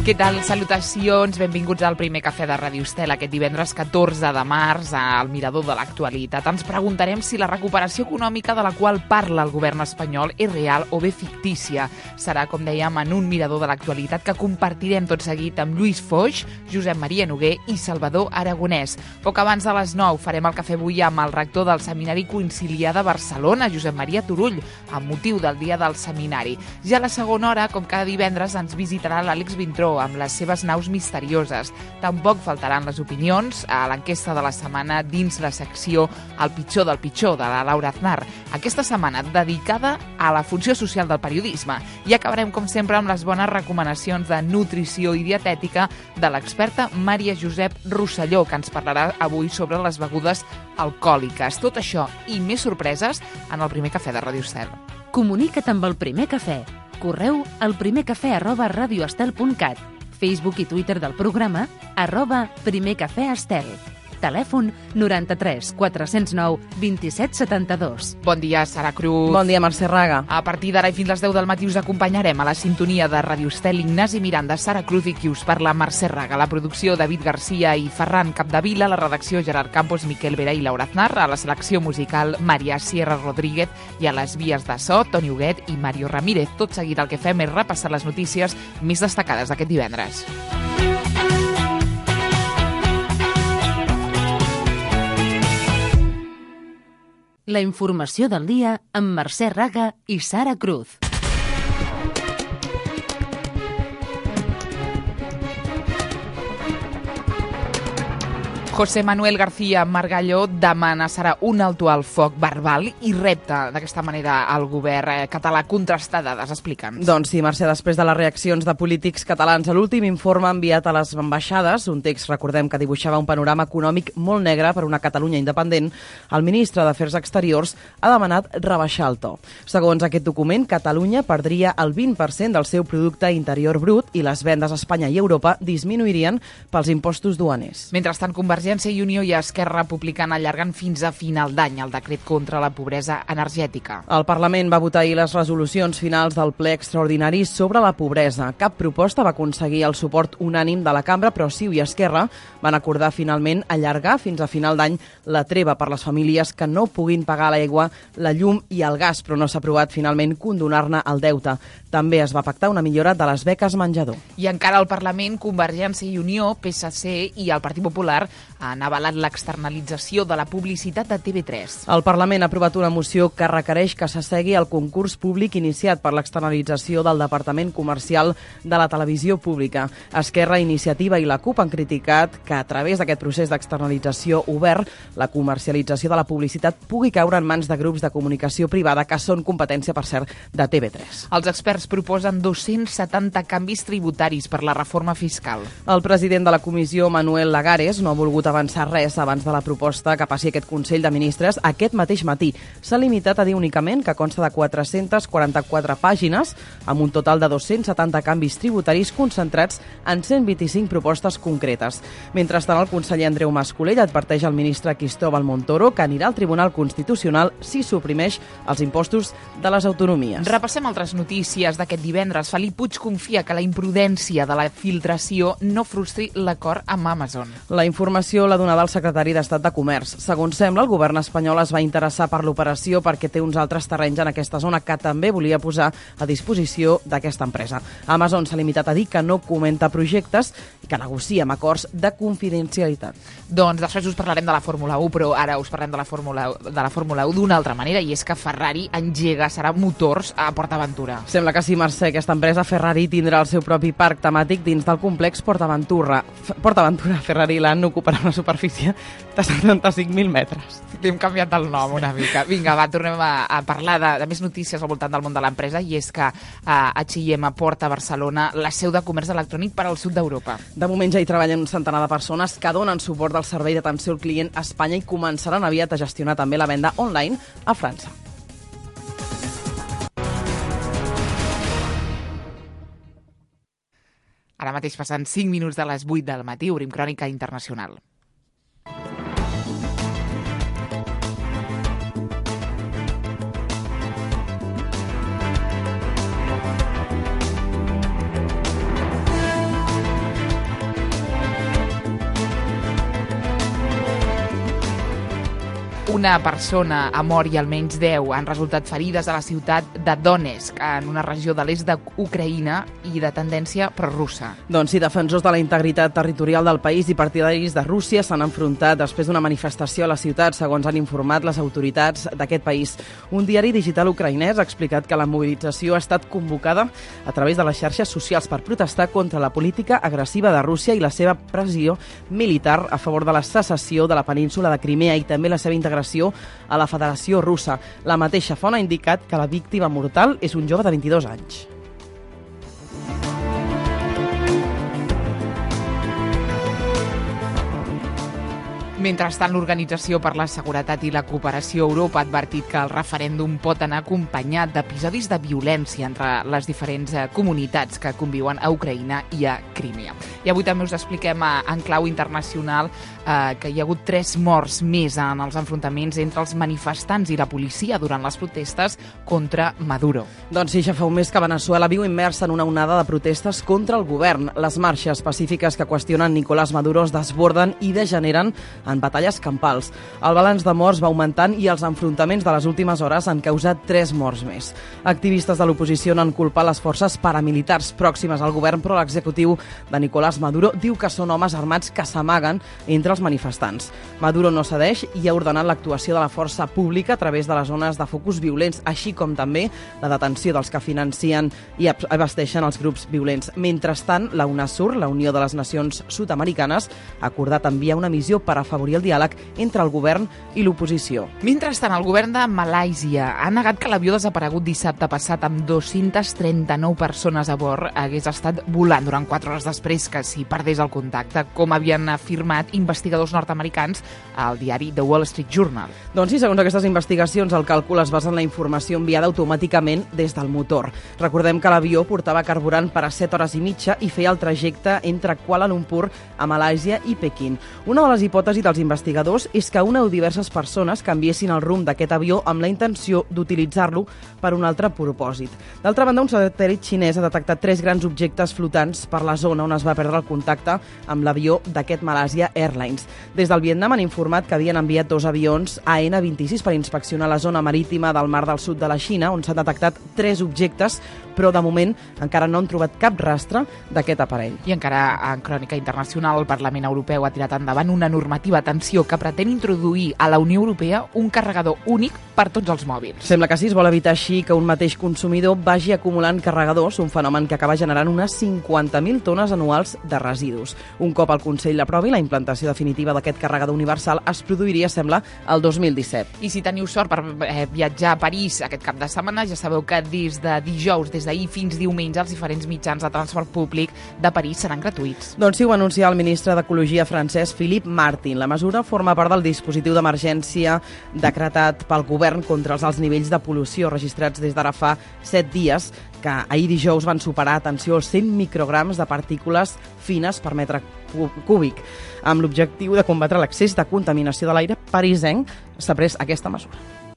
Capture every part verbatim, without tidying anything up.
Què tal? Salutacions, benvinguts al primer cafè de Ràdio Estel aquest divendres catorze de març al Mirador de l'Actualitat. Ens preguntarem si la recuperació econòmica de la qual parla el govern espanyol és real o bé fictícia. Serà, com dèiem, en un Mirador de l'Actualitat que compartirem tot seguit amb Lluís Foix, Josep Maria Noguer i Salvador Aragonès. Poc abans de les nou farem el cafè avui amb el rector del Seminari Conciliar de Barcelona, Josep Maria Turull, amb motiu del Dia del Seminari. Ja a la segona hora, com cada divendres, ens visitarà l'Àlex Vintró amb les seves naus misterioses. Tampoc faltaran les opinions a l'enquesta de la setmana dins la secció El pitjor del pitjor, de la Laura Aznar. Aquesta setmana dedicada a la funció social del periodisme. I acabarem, com sempre, amb les bones recomanacions de nutrició i dietètica de l'experta Maria Josep Rosselló, que ens parlarà avui sobre les begudes alcohòliques. Tot això i més sorpreses en el primer cafè de Ràdio Estel. Comunica't amb el Primer Cafè. Correu al primercafè arroba radioestel punt cat, Facebook i Twitter del programa arroba primercafèestel. Telèfon noranta-tres quatre-cents nou vint-i-set setanta-dos. Bon dia, Sara Cruz. Bon dia, Mercè Raga. A partir d'ara i fins les deu del matí us acompanyarem a la sintonia de Ràdio Estel, Ignasi Miranda, Sara Cruz i qui us parla, Mercè Raga. La producció, David Garcia i Ferran Capdevila. La redacció, Gerard Campos, Miquel Vera i Laura Aznar. A la selecció musical, Maria Sierra Rodríguez. I a les vies de so, Toni Huguet i Mario Ramírez. Tot seguit el que fem és repassar les notícies més destacades d'aquest divendres. La informació del dia amb Mercè Raga i Sara Cruz. José Manuel García Margallo demana serà un alto al foc verbal i repta d'aquesta manera al govern català contrastar dades. Explica'ns. Doncs sí, Mercè, després de les reaccions de polítics catalans a l'últim informe enviat a les ambaixades, un text, recordem, que dibuixava un panorama econòmic molt negre per una Catalunya independent, el ministre d'Afers Exteriors ha demanat rebaixar el to. Segons aquest document, Catalunya perdria el vint per cent del seu producte interior brut i les vendes a Espanya i Europa disminuirien pels impostos duaners. Mentrestant, Convergència i Unió i Esquerra Republicana allarguen fins a final d'any el decret contra la pobresa energètica. El Parlament va votar ahir les resolucions finals del ple extraordinari sobre la pobresa. Cap proposta va aconseguir el suport unànim de la cambra, però CiU i Esquerra van acordar finalment allargar fins a final d'any la treva per les famílies que no puguin pagar l'aigua, la llum i el gas, però no s'ha aprovat finalment condonar-ne el deute. També es va pactar una millora de les beques menjador. I encara al Parlament, Convergència i Unió, P S C i el Partit Popular han avalat l'externalització de la publicitat de T V tres. El Parlament ha aprovat una moció que requereix que s'assegui el concurs públic iniciat per l'externalització del Departament Comercial de la Televisió Pública. Esquerra, Iniciativa i la CUP han criticat que a través d'aquest procés d'externalització obert, la comercialització de la publicitat pugui caure en mans de grups de comunicació privada que són competència, per cert, de T V tres. Els experts proposen dos-cents setanta canvis tributaris per la reforma fiscal. El president de la comissió, Manuel Lagares, no ha volgut avançar res abans de la proposta que passi aquest Consell de Ministres aquest mateix matí. S'ha limitat a dir únicament que consta de quatre-centes quaranta-quatre pàgines, amb un total de dos-cents setanta canvis tributaris concentrats en cent vint-i-cinc propostes concretes. Mentrestant, el conseller Andreu Mas-Colell adverteix al ministre Cristóbal Montoro que anirà al Tribunal Constitucional si suprimeix els impostos de les autonomies. Repassem altres notícies d'aquest divendres. Felip Puig confia que la imprudència de la filtració no frustri l'acord amb Amazon. La informació la donava el secretari d'Estat de Comerç. Segons sembla, el govern espanyol es va interessar per l'operació perquè té uns altres terrenys en aquesta zona que també volia posar a disposició d'aquesta empresa. Amazon s'ha limitat a dir que no comenta projectes i que negocia amb acords de confidencialitat. Doncs després us parlarem de la Fórmula u, però ara us parlem de la Fórmula u, de la Fórmula u d'una altra manera, i és que Ferrari engega, serà motors a PortAventura. Sembla que sí, Mercè, aquesta empresa Ferrari tindrà el seu propi parc temàtic dins del complex PortAventura. PortAventura Ferrari Land ocuparà una superfície de setanta-cinc mil metres. Li hem canviat el nom una mica. Vinga, va, tornem a, a parlar de, de més notícies al voltant del món de l'empresa, i és que uh, H i M porta a Barcelona la seu de comerç electrònic per al sud d'Europa. De moment ja hi treballen un centenar de persones que donen suport al servei d'atenció al client a Espanya i començaran aviat a gestionar també la venda online a França. Ara mateix passen cinc minuts de les vuit del matí, obrim Crònica Internacional. Una persona ha mort i almenys deu han resultat ferides a la ciutat de Donetsk, en una regió de l'est d'Ucraïna i de tendència prorussa. Doncs sí, defensors de la integritat territorial del país i partidaris de Rússia s'han enfrontat després d'una manifestació a la ciutat, segons han informat les autoritats d'aquest país. Un diari digital ucraïnès ha explicat que la mobilització ha estat convocada a través de les xarxes socials per protestar contra la política agressiva de Rússia i la seva pressió militar a favor de la secessió de la península de Crimea i també la seva integració a la Federació Russa. La mateixa font ha indicat que la víctima mortal és un jove de vint-i-dos anys. Mentrestant, l'Organització per la Seguretat i la Cooperació a Europa ha advertit que el referèndum pot anar acompanyat d'episodis de violència entre les diferents comunitats que conviuen a Ucraïna i a Crimea. I avui també us expliquem en clau internacional eh, que hi ha hagut tres morts més en els enfrontaments entre els manifestants i la policia durant les protestes contra Maduro. Doncs sí, ja fa un mes que Veneçuela viu immersa en una onada de protestes contra el govern. Les marxes pacífiques que qüestionen Nicolás Maduro es desborden i degeneren en batalles campals. El balanç de morts va augmentant i els enfrontaments de les últimes hores han causat tres morts més. Activistes de l'oposició n'han culpat les forces paramilitars pròximes al govern, però l'executiu de Nicolás Maduro diu que són homes armats que s'amaguen entre els manifestants. Maduro no cedeix i ha ordenat l'actuació de la força pública a través de les zones de focus violents, així com també la detenció dels que financien i abasteixen els grups violents. Mentrestant, la UNASUR, la Unió de les Nacions Sud-Americanes, ha acordat enviar una missió per afavorir el diàleg entre el govern i l'oposició. Mentrestant, el govern de Malàisia ha negat que l'avió desaparegut dissabte passat amb dues-centes trenta-nou persones a bord hagués estat volant durant quatre hores després que s'hi perdés el contacte, com havien afirmat investigadors nord-americans al diari The Wall Street Journal. Doncs sí, segons aquestes investigacions, el càlcul es basa en la informació enviada automàticament des del motor. Recordem que l'avió portava carburant per a set hores i mitja i feia el trajecte entre Kuala Lumpur, a Malàisia i Pequín. Una de les hipòtesis dels investigadors és que una o diverses persones canviessin el rumb d'aquest avió amb la intenció d'utilitzar-lo per un altre propòsit. D'altra banda, un satèl·lit xinès ha detectat tres grans objectes flotants per la zona on es va perdre el contacte amb l'avió d'aquest Malaysia Airlines. Des del Vietnam han informat que havien enviat dos avions A N vint-i-sis per inspeccionar la zona marítima del mar del sud de la Xina, on s'han detectat tres objectes, però de moment encara no han trobat cap rastre d'aquest aparell. I encara en crònica internacional, el Parlament Europeu ha tirat endavant una normativa, atenció, que pretén introduir a la Unió Europea un carregador únic per tots els mòbils. Sembla que sí, es vol evitar així que un mateix consumidor vagi acumulant carregadors, un fenomen que acaba generant unes cinquanta mil tones anuals de residus. Un cop el Consell l'aprovi, la implantació definitiva d'aquest carregador universal es produiria, sembla, el dos mil disset. I si teniu sort per eh, viatjar a París aquest cap de setmana, ja sabeu que des de dijous, des d'ahir fins diumenge, els diferents mitjans de transport públic de París seran gratuïts. Doncs sí, ho anuncia el ministre d'Ecologia francès, Philippe Martin. La mesura forma part del dispositiu d'emergència decretat pel govern contra els alts nivells de pol·lució registrats des d'ara fa set dies, que ahir dijous van superar, atenció, els cent micrograms de partícules fines per metre cúbic. Amb l'objectiu de combatre l'excés de contaminació de l'aire parisenc, s'ha pres aquesta mesura.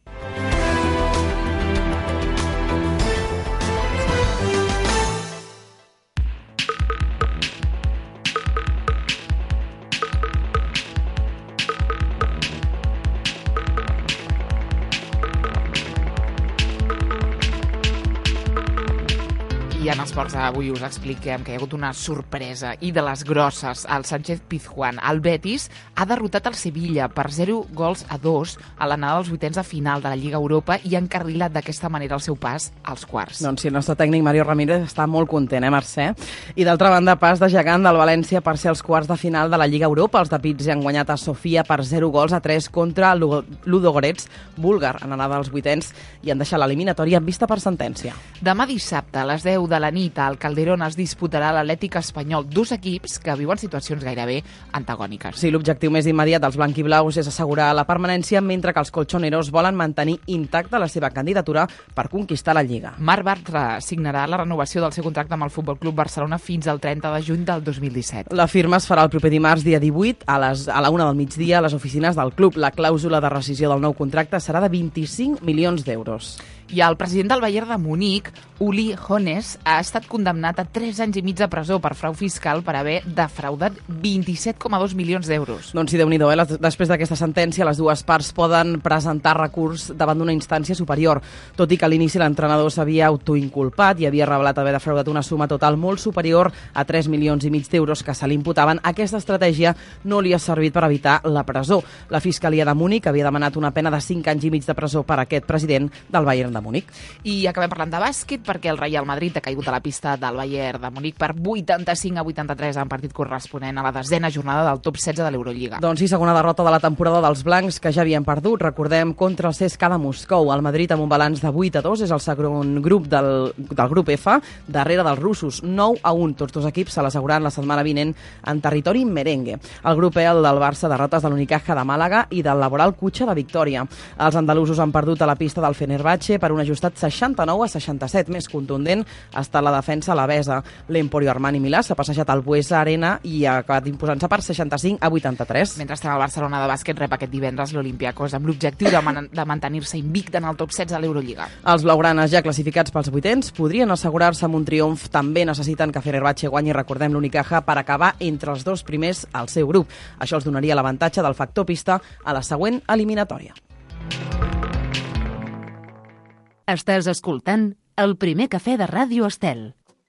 I en esports avui us expliquem que hi ha hagut una sorpresa i de les grosses. El Sánchez Pizjuán, el Betis, ha derrotat el Sevilla per zero gols a dos a l'anada dels vuitens de final de la Lliga Europa i ha encarrilat d'aquesta manera el seu pas als quarts. Doncs sí, el nostre tècnic Mario Ramírez està molt content, eh, Mercè? I d'altra banda, pas de gegant del València per ser els quarts de final de la Lliga Europa. Els de Pizzi han guanyat a Sofia per zero gols a tres contra Ludogorets búlgar en anada dels vuitens i han deixat l'eliminatòria en vista per sentència. Demà dissabte, a les deu de la nit, al Calderón es disputarà l'Atlètic Espanyol, dos equips que viuen situacions gairebé antagòniques. Sí, l'objectiu més immediat dels blanquiblaus és assegurar la permanència, mentre que els colchoneros volen mantenir intacta la seva candidatura per conquistar la Lliga. Marc Bartra signarà la renovació del seu contracte amb el Futbol Club Barcelona fins al trenta de juny del dos mil disset. La firma es farà el proper dimarts, dia divuit, a, les, a la una del migdia, a les oficines del club. La clàusula de rescisió del nou contracte serà de vint-i-cinc milions d'euros. I el president del Bayern de Munic, Uli Hoeneß, ha estat condemnat a tres anys i mig de presó per frau fiscal per haver defraudat vint-i-set coma dos milions d'euros. Doncs sí, Déu-n'hi-do, eh? Després d'aquesta sentència, les dues parts poden presentar recurs davant d'una instància superior, tot i que a l'inici l'entrenador s'havia autoinculpat i havia revelat haver defraudat una suma total molt superior a tres milions i mig d'euros que se li imputaven. Aquesta estratègia no li ha servit per evitar la presó. La Fiscalia de Múnich havia demanat una pena de cinc anys i mig de presó per a aquest president del Bayern de Múnich. I acabem parlant de bàsquet perquè el Real Madrid ha caigut a la pista del Bayern de Múnich per vuitanta-cinc a vuitanta-tres en partit corresponent a la desena jornada del top setze de l'Eurolliga. Doncs sí, segona derrota de la temporada dels blancs que ja havien perdut, recordem, contra el C S K A de Moscou. El Madrid amb un balanç de vuit a dos és el segon grup del, del grup F, darrere dels russos, nou a un. Tots dos equips se l'asseguraran la setmana vinent en territori merengue. El grup E, el del Barça, derrotes de l'Unicaja de Màlaga i del Laboral Cutxa de Victòria. Els andalusos han perdut a la pista del Fenerbahçe per un ajustat seixanta-nou a seixanta-set. Més contundent ha estat la defensa alavesa. L'Emporio Armani Milà s'ha passejat al Buesa Arena i ha acabat imposant-se per seixanta-cinc a vuitanta-tres. Mentrestant, el Barcelona de bàsquet rep aquest divendres l'Olympiacos amb l'objectiu de, man de mantenir-se invicte en el top setze de l'Eurolliga. Els blaugranes, ja classificats pels vuitens, podrien assegurar-se amb un triomf. També necessiten que Fenerbahçe guanyi, recordem, l'Unicaja per acabar entre els dos primers al seu grup. Això els donaria l'avantatge del factor pista a la següent eliminatòria. Estàs escoltant El Primer Cafè de Ràdio Estel.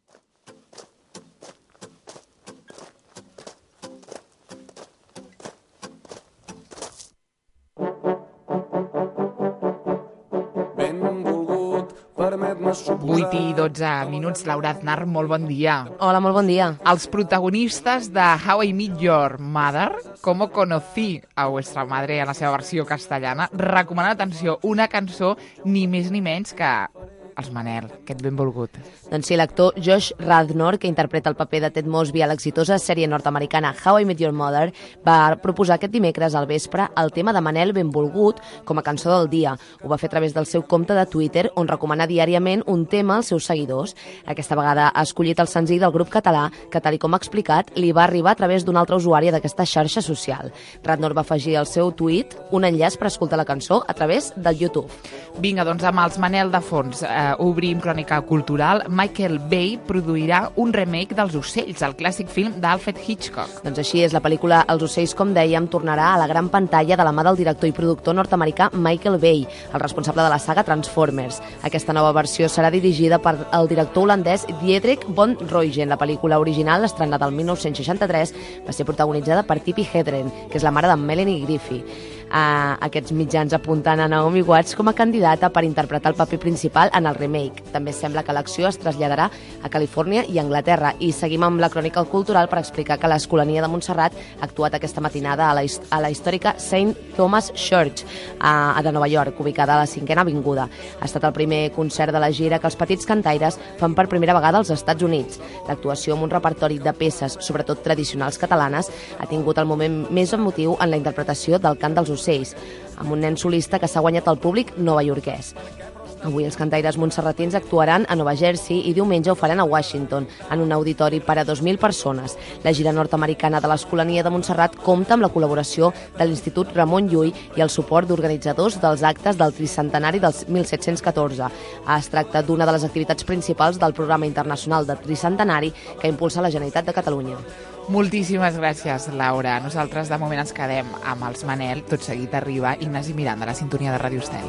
vuit i dotze minuts, Laura Aznar, molt bon dia. Hola, molt bon dia. Els protagonistes de How I Met Your Mother, Cómo conocí a vuestra madre en la seva versió castellana, recomanen, atenció, una cançó ni més ni menys que els Manel, aquest benvolgut. Doncs sí, l'actor Josh Radnor, que interpreta el paper de Ted Mosby a l'exitosa sèrie nord-americana How I Met Your Mother, va proposar aquest dimecres al vespre el tema de Manel benvolgut com a cançó del dia. Ho va fer a través del seu compte de Twitter, on recomana diàriament un tema als seus seguidors. Aquesta vegada ha escollit el senzill del grup català, que, tal com ha explicat, li va arribar a través d'una altra usuària d'aquesta xarxa social. Radnor va afegir al seu tuit un enllaç per escoltar la cançó a través del YouTube. Vinga, doncs amb els Manel de fons, eh, obrim crònica cultural. Michael Bay produirà un remake dels Ocells, el clàssic film d'Alfred Hitchcock. Doncs així és, la pel·lícula Els Ocells, com dèiem, tornarà a la gran pantalla de la mà del director i productor nord-americà Michael Bay, el responsable de la saga Transformers. Aquesta nova versió serà dirigida per el director holandès Dietrich von Roijen. La pel·lícula original, estrenada el mil nou-cents seixanta-tres, va ser protagonitzada per Tippi Hedren, que és la mare de Melanie Griffith. Uh, aquests mitjans apunten a Naomi Watts com a candidata per interpretar el paper principal en el remake. També sembla que l'acció es traslladarà a Califòrnia i Anglaterra. I seguim amb la crònica cultural per explicar que l'Escolania de Montserrat ha actuat aquesta matinada a la, a la històrica Saint Thomas Church a, a de Nova York, ubicada a la cinquena avinguda. Ha estat el primer concert de la gira que els petits cantaires fan per primera vegada als Estats Units. L'actuació amb un repertori de peces, sobretot tradicionals catalanes, ha tingut el moment més emotiu en la interpretació del cant dels ocells, amb un nen solista que s'ha guanyat el públic novaiorquès. Avui els cantaires montserratins actuaran a Nova Jersey i diumenge ho faran a Washington, en un auditori per a dos mil persones. La gira nord-americana de l'Escolania de Montserrat compta amb la col·laboració de l'Institut Ramon Llull i el suport d'organitzadors dels actes del tricentenari del mil set-cents catorze. Es tracta d'una de les activitats principals del programa internacional de tricentenari que impulsa la Generalitat de Catalunya. Moltíssimes gràcies, Laura. Nosaltres de moment ens quedem amb els Manel. Tot seguit arriba Ignasi Miranda, a la sintonia de Ràdio Estel.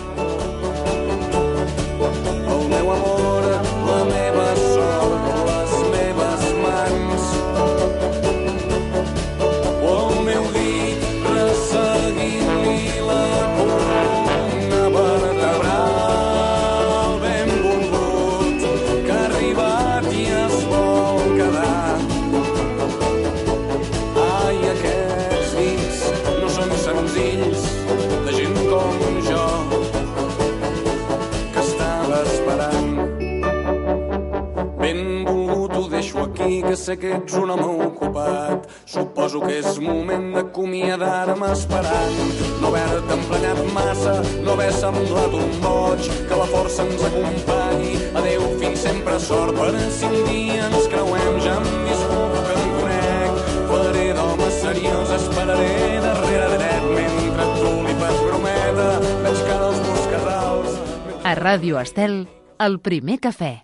El meu amor, la meva sort, les meves mans. O el meu dit resseguint-li la columna vertebral. Benvolgut, que ha arribat i es vol quedar. Senzills, de gent com jo, que estava esperant. Benvolgut, ho deixo aquí, que sé que ets un home ocupat. Suposo que és moment d'acomiadar-me esperant. No haver-te emprenyat massa, no haver semblat un boig, que la força ens acompanyi. Adéu, fins sempre, sort, per si un dia ens creuem. Ja em disculpo que em conec, faré d'home seriós, esperaré darrere dret mentre tu li fas brometa. Veig que dels meus casals... A Ràdio Estel, el primer cafè.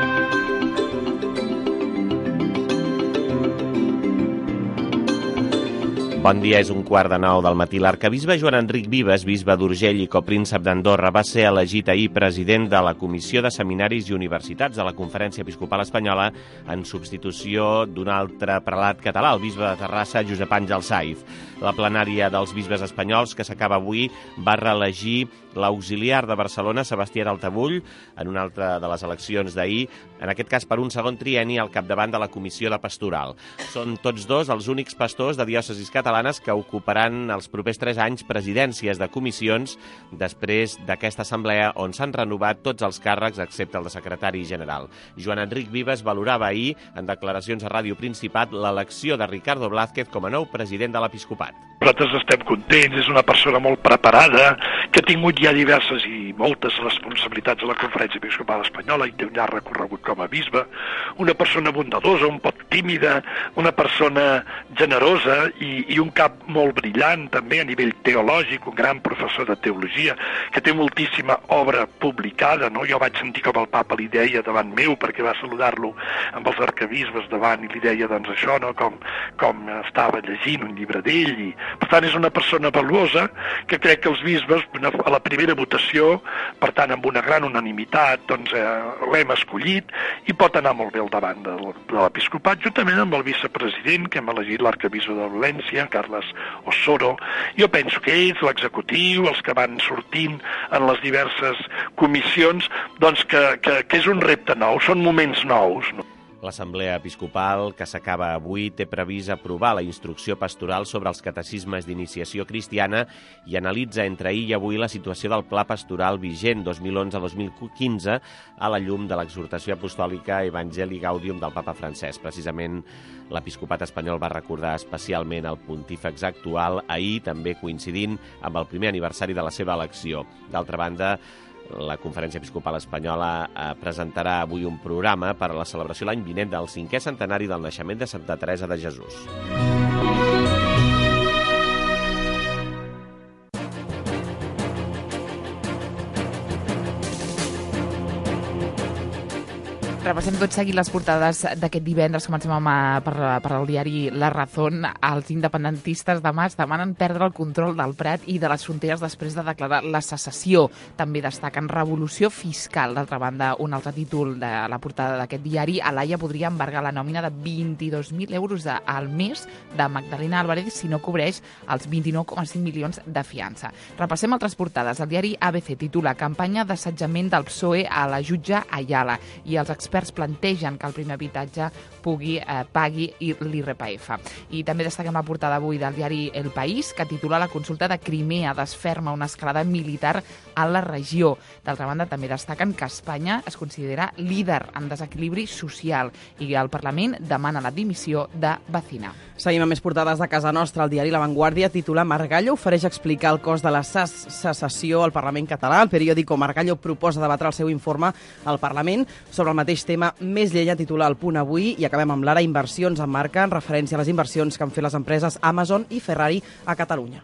Bon dia, és un quart de nou del matí. L'arquebisbe Joan Enric Vives, bisbe d'Urgell i copríncep d'Andorra, va ser elegit ahir president de la Comissió de Seminaris i Universitats de la Conferència Episcopal Espanyola en substitució d'un altre prelat català, el bisbe de Terrassa, Josep Àngel Saiz. La plenària dels bisbes espanyols, que s'acaba avui, va reelegir l'auxiliar de Barcelona, Sebastià d'Altabull, en una altra de les eleccions d'ahir, en aquest cas per un segon trienni al capdavant de la Comissió de Pastoral. Són tots dos els únics pastors de diòcesis catalanes que ocuparan els propers tres anys presidències de comissions després d'aquesta assemblea on s'han renovat tots els càrrecs excepte el de secretari general. Joan Enric Vives valorava ahir, en declaracions a Ràdio Principat, l'elecció de Ricardo Blázquez com a nou president de l'Episcopat. Nosaltres estem contents, és una persona molt preparada, que ha tingut ja diverses i moltes responsabilitats a la Conferència Episcopal Espanyola i té un llarg recorregut com a bisbe, una persona bondadosa, un poc tímida, una persona generosa i, i un cap molt brillant també a nivell teològic, un gran professor de teologia, que té moltíssima obra publicada, no? Jo vaig sentir com el papa li deia davant meu, perquè va saludar-lo amb els arquebisbes davant i li deia doncs això, no? com, com estava llegint un llibre d'ell. I, per tant, és una persona valuosa que crec que els bisbes a la primera votació, per tant amb una gran unanimitat, doncs eh, l'hem escollit i pot anar molt bé al davant de l'Episcopat, juntament amb el vicepresident que hem elegit, l'arquebisbe de València, Carles Osoro. Jo penso que ells, l'executiu, els que van sortint en les diverses comissions, doncs que, que, que és un repte nou, són moments nous, no? L'Assemblea Episcopal, que s'acaba avui, té previst aprovar la instrucció pastoral sobre els catecismes d'iniciació cristiana i analitza entre ahir i avui la situació del pla pastoral vigent dos mil onze a dos mil quinze a la llum de l'exhortació apostòlica Evangelii Gaudium del papa Francesc. Precisament l'Episcopat espanyol va recordar especialment el pontífex actual ahir, també coincidint amb el primer aniversari de la seva elecció. D'altra banda, la Conferència Episcopal Espanyola presentarà avui un programa per a la celebració l'any vinent del cinquè centenari del naixement de Santa Teresa de Jesús. Repassem tot seguit les portades d'aquest divendres. Comencem amb, per, per el diari La Razón. Els independentistes de Mas demanen perdre el control del Prat i de les fronteres després de declarar la secessió. També destaquen revolució fiscal. D'altra banda, un altre títol de la portada d'aquest diari: Alaia podria embargar la nòmina de vint-i-dos mil euros al mes de Magdalena Álvarez si no cobreix els vint-i-nou coma cinc milions de fiança. Repassem altres portades. El diari A B C titula Campanya d'assetjament del P S O E a la jutge Ayala i els experts plantegen que el primer habitatge pugui eh, pagui l'I R P F. I també destaquem la portada avui del diari El País, que titula La consulta de Crimea desferma una escalada militar a la regió. D'altra banda, també destaquen que Espanya es considera líder en desequilibri social i el Parlament demana la dimissió de Bacina. Seguim amb més portades de casa nostra. El diari La Vanguardia titula Margallo ofereix explicar el cost de la secessió al Parlament català. El periòdico Margallo proposa debatre el seu informe al Parlament sobre el mateix tema. Més llenya titula El Punt avui. I acabem amb l'Ara. Inversions en marca, en referència a les inversions que han fet les empreses Amazon i Ferrari a Catalunya.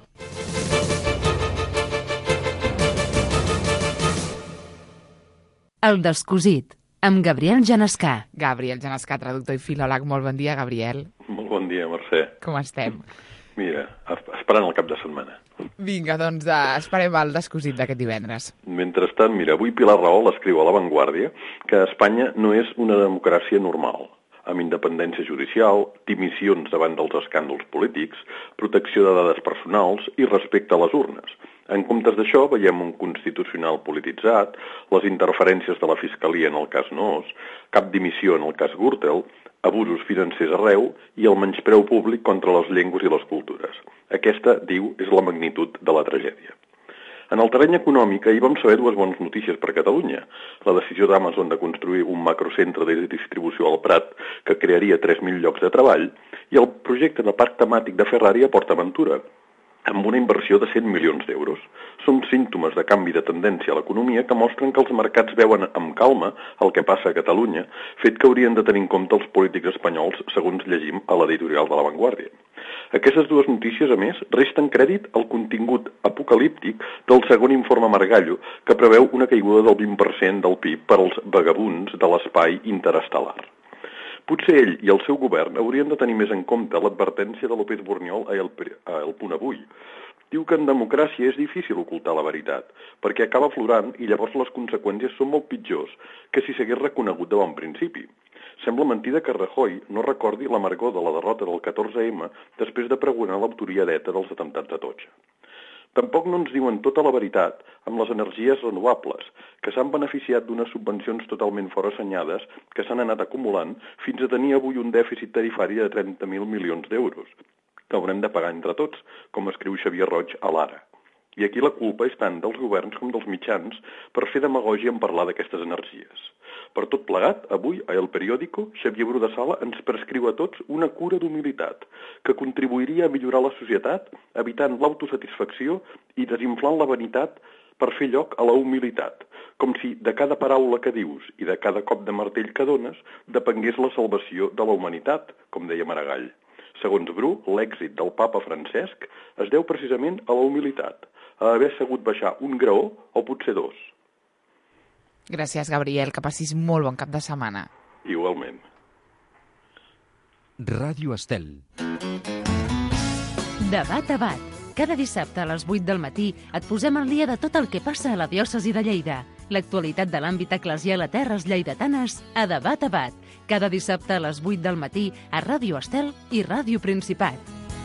El descosit, amb Gabriel Genescà. Gabriel Genescà, traductor i filòleg. Molt bon dia, Gabriel. Molt bon dia, Mercè. Com estem? Mira, esperant el cap de setmana. Vinga, doncs uh, esperem el descosit d'aquest divendres. Mentrestant, mira, avui Pilar Rahola escriu a La Vanguardia que Espanya no és una democràcia normal, amb independència judicial, dimissions davant dels escàndols polítics, protecció de dades personals i respecte a les urnes. En comptes d'això, veiem un constitucional polititzat, les interferències de la Fiscalia en el cas Noos, cap dimissió en el cas Gürtel, abusos financers arreu i el menyspreu públic contra les llengües i les cultures. Aquesta, diu, és la magnitud de la tragèdia. En el terreny econòmic, ahir vam saber dues bones notícies per Catalunya. La decisió d'Amazon de construir un macrocentre de distribució al Prat que crearia tres mil llocs de treball i el projecte de parc temàtic de Ferrari a PortAventura. amb una inversió de cent milions d'euros. Són símptomes de canvi de tendència a l'economia que mostren que els mercats veuen amb calma el que passa a Catalunya, fet que haurien de tenir en compte els polítics espanyols, segons llegim a l'editorial de La Vanguardia. Aquestes dues notícies, a més, resten crèdit al contingut apocalíptic del segon informe Margallo, que preveu una caiguda del vint per cent del P I B per als vagabunds de l'espai interestel·lar. Potser ell i el seu govern haurien de tenir més en compte l'advertència de López Borniol a El, a El Punt Avui. Diu que en democràcia és difícil ocultar la veritat, perquè acaba aflorant i llavors les conseqüències són molt pitjors que si s'hagués reconegut de bon principi. Sembla mentida que Rajoy no recordi l'amargor de la derrota del catorze eme després de pregonar l'autoria d'Eta dels atemptats de Totxa. Tampoc no ens diuen tota la veritat amb les energies renovables, que s'han beneficiat d'unes subvencions totalment forassenyades que s'han anat acumulant fins a tenir avui un dèficit tarifari de trenta mil milions d'euros, que haurem de pagar entre tots, com escriu Xavier Roig a l'Ara. I aquí la culpa és tant dels governs com dels mitjans per fer demagògia en parlar d'aquestes energies. Per tot plegat, avui, a El Periódico, Xavier Bru de Sala ens prescriu a tots una cura d'humilitat que contribuiria a millorar la societat, evitant l'autosatisfacció i desinflant la vanitat per fer lloc a la humilitat, com si de cada paraula que dius i de cada cop de martell que dones depengués la salvació de la humanitat, com deia Maragall. Segons Bru, l'èxit del papa Francesc es deu precisament a la humilitat, a haver sabut baixar un graó o potser dos. Gràcies, Gabriel. Que passis molt bon cap de setmana. Igualment. Ràdio Estel. Debat a bat. Cada dissabte a les vuit del matí et posem al dia de tot el que passa a la diòcesi de Lleida. L'actualitat de l'àmbit eclesial a terres lleidatanes a Debat a bat. Cada dissabte a les vuit del matí a Ràdio Estel i Ràdio Principat.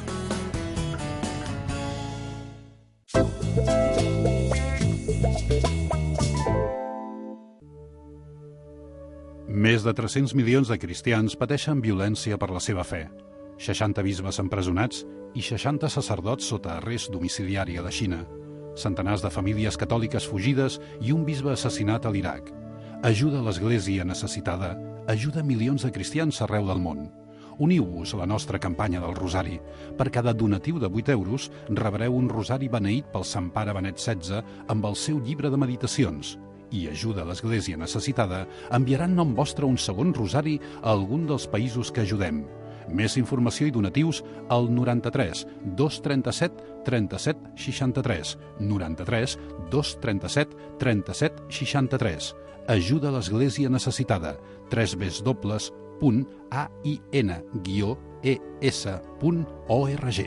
Més de tres-cents milions de cristians pateixen violència per la seva fe. seixanta bisbes empresonats i seixanta sacerdots sota arrest domiciliari a la Xina. Centenars de famílies catòliques fugides i un bisbe assassinat a l'Iraq. Ajuda a l'Església necessitada, ajuda milions de cristians arreu del món. Uniu-vos a la nostra campanya del Rosari. Per cada donatiu de vuit euros rebreu un rosari beneït pel Sant Pare Benet setze amb el seu llibre de meditacions. I ajuda a l'Església necessitada enviarà en nom vostre un segon rosari a algun dels països que ajudem. Més informació i donatius al noranta-tres dos trenta-set trenta-set seixanta-tres, noranta-tres dos trenta-set trenta-set seixanta-tres. Ajuda a l'Església necessitada. tres w punt a i n guió e s punt org.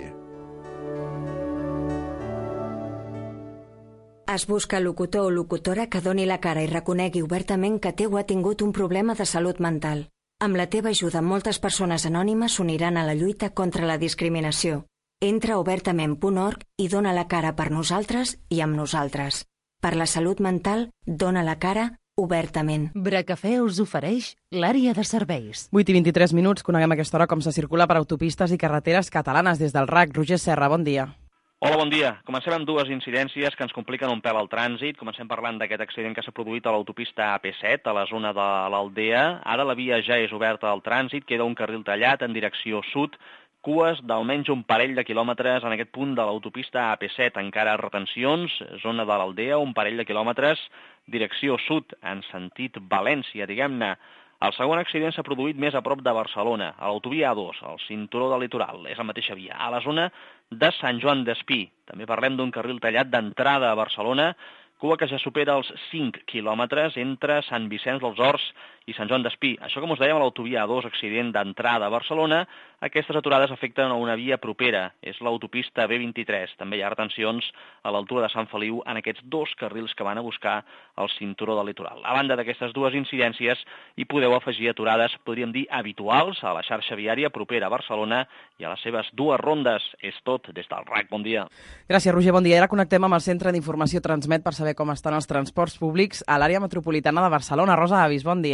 Es busca locutor o locutora que doni la cara i reconegui obertament que té o ha tingut un problema de salut mental. Amb la teva ajuda, moltes persones anònimes s'uniran a la lluita contra la discriminació. Entra a obertament punt org i dona la cara per nosaltres i amb nosaltres. Per la salut mental, dona la cara obertament. Bracafè us ofereix l'àrea de serveis. vuit i vint-i-tres minuts, coneguem a aquesta hora com se circula per autopistes i carreteres catalanes des del R A C. Roger Serra, bon dia. Hola, bon dia. Comencem amb dues incidències que ens compliquen un pèl el trànsit. Comencem parlant d'aquest accident que s'ha produït a l'autopista A P set, a la zona de l'Aldea. Ara la via ja és oberta al trànsit, queda un carril tallat en direcció sud, cues d'almenys un parell de quilòmetres en aquest punt de l'autopista A P set. Encara retencions, zona de l'Aldea, un parell de quilòmetres, direcció sud, en sentit València, diguem-ne. El segon accident s'ha produït més a prop de Barcelona, a l'autovia A dos, al cinturó del litoral, és la mateixa via, a la zona de Sant Joan d'Espí. També parlem d'un carril tallat d'entrada a Barcelona, cua que ja supera els cinc quilòmetres entre Sant Vicenç dels Horts i Sant Joan d'Espí. Això, com us dèiem, a l'autovia A dos, accident d'entrada a Barcelona, aquestes aturades afecten a una via propera, és l'autopista B vint-i-tres. També hi ha retencions a l'altura de Sant Feliu en aquests dos carrils que van a buscar el cinturó del litoral. A banda d'aquestes dues incidències, hi podeu afegir aturades, podríem dir, habituals a la xarxa viària propera a Barcelona i a les seves dues rondes. És tot des del R A C. Bon dia. Gràcies, Roger. Bon dia. Ara connectem amb el Centre d'Informació Transmet per saber com estan els transports públics a l'àrea metropolitana de Barcelona. Rosa Avis, bon dia.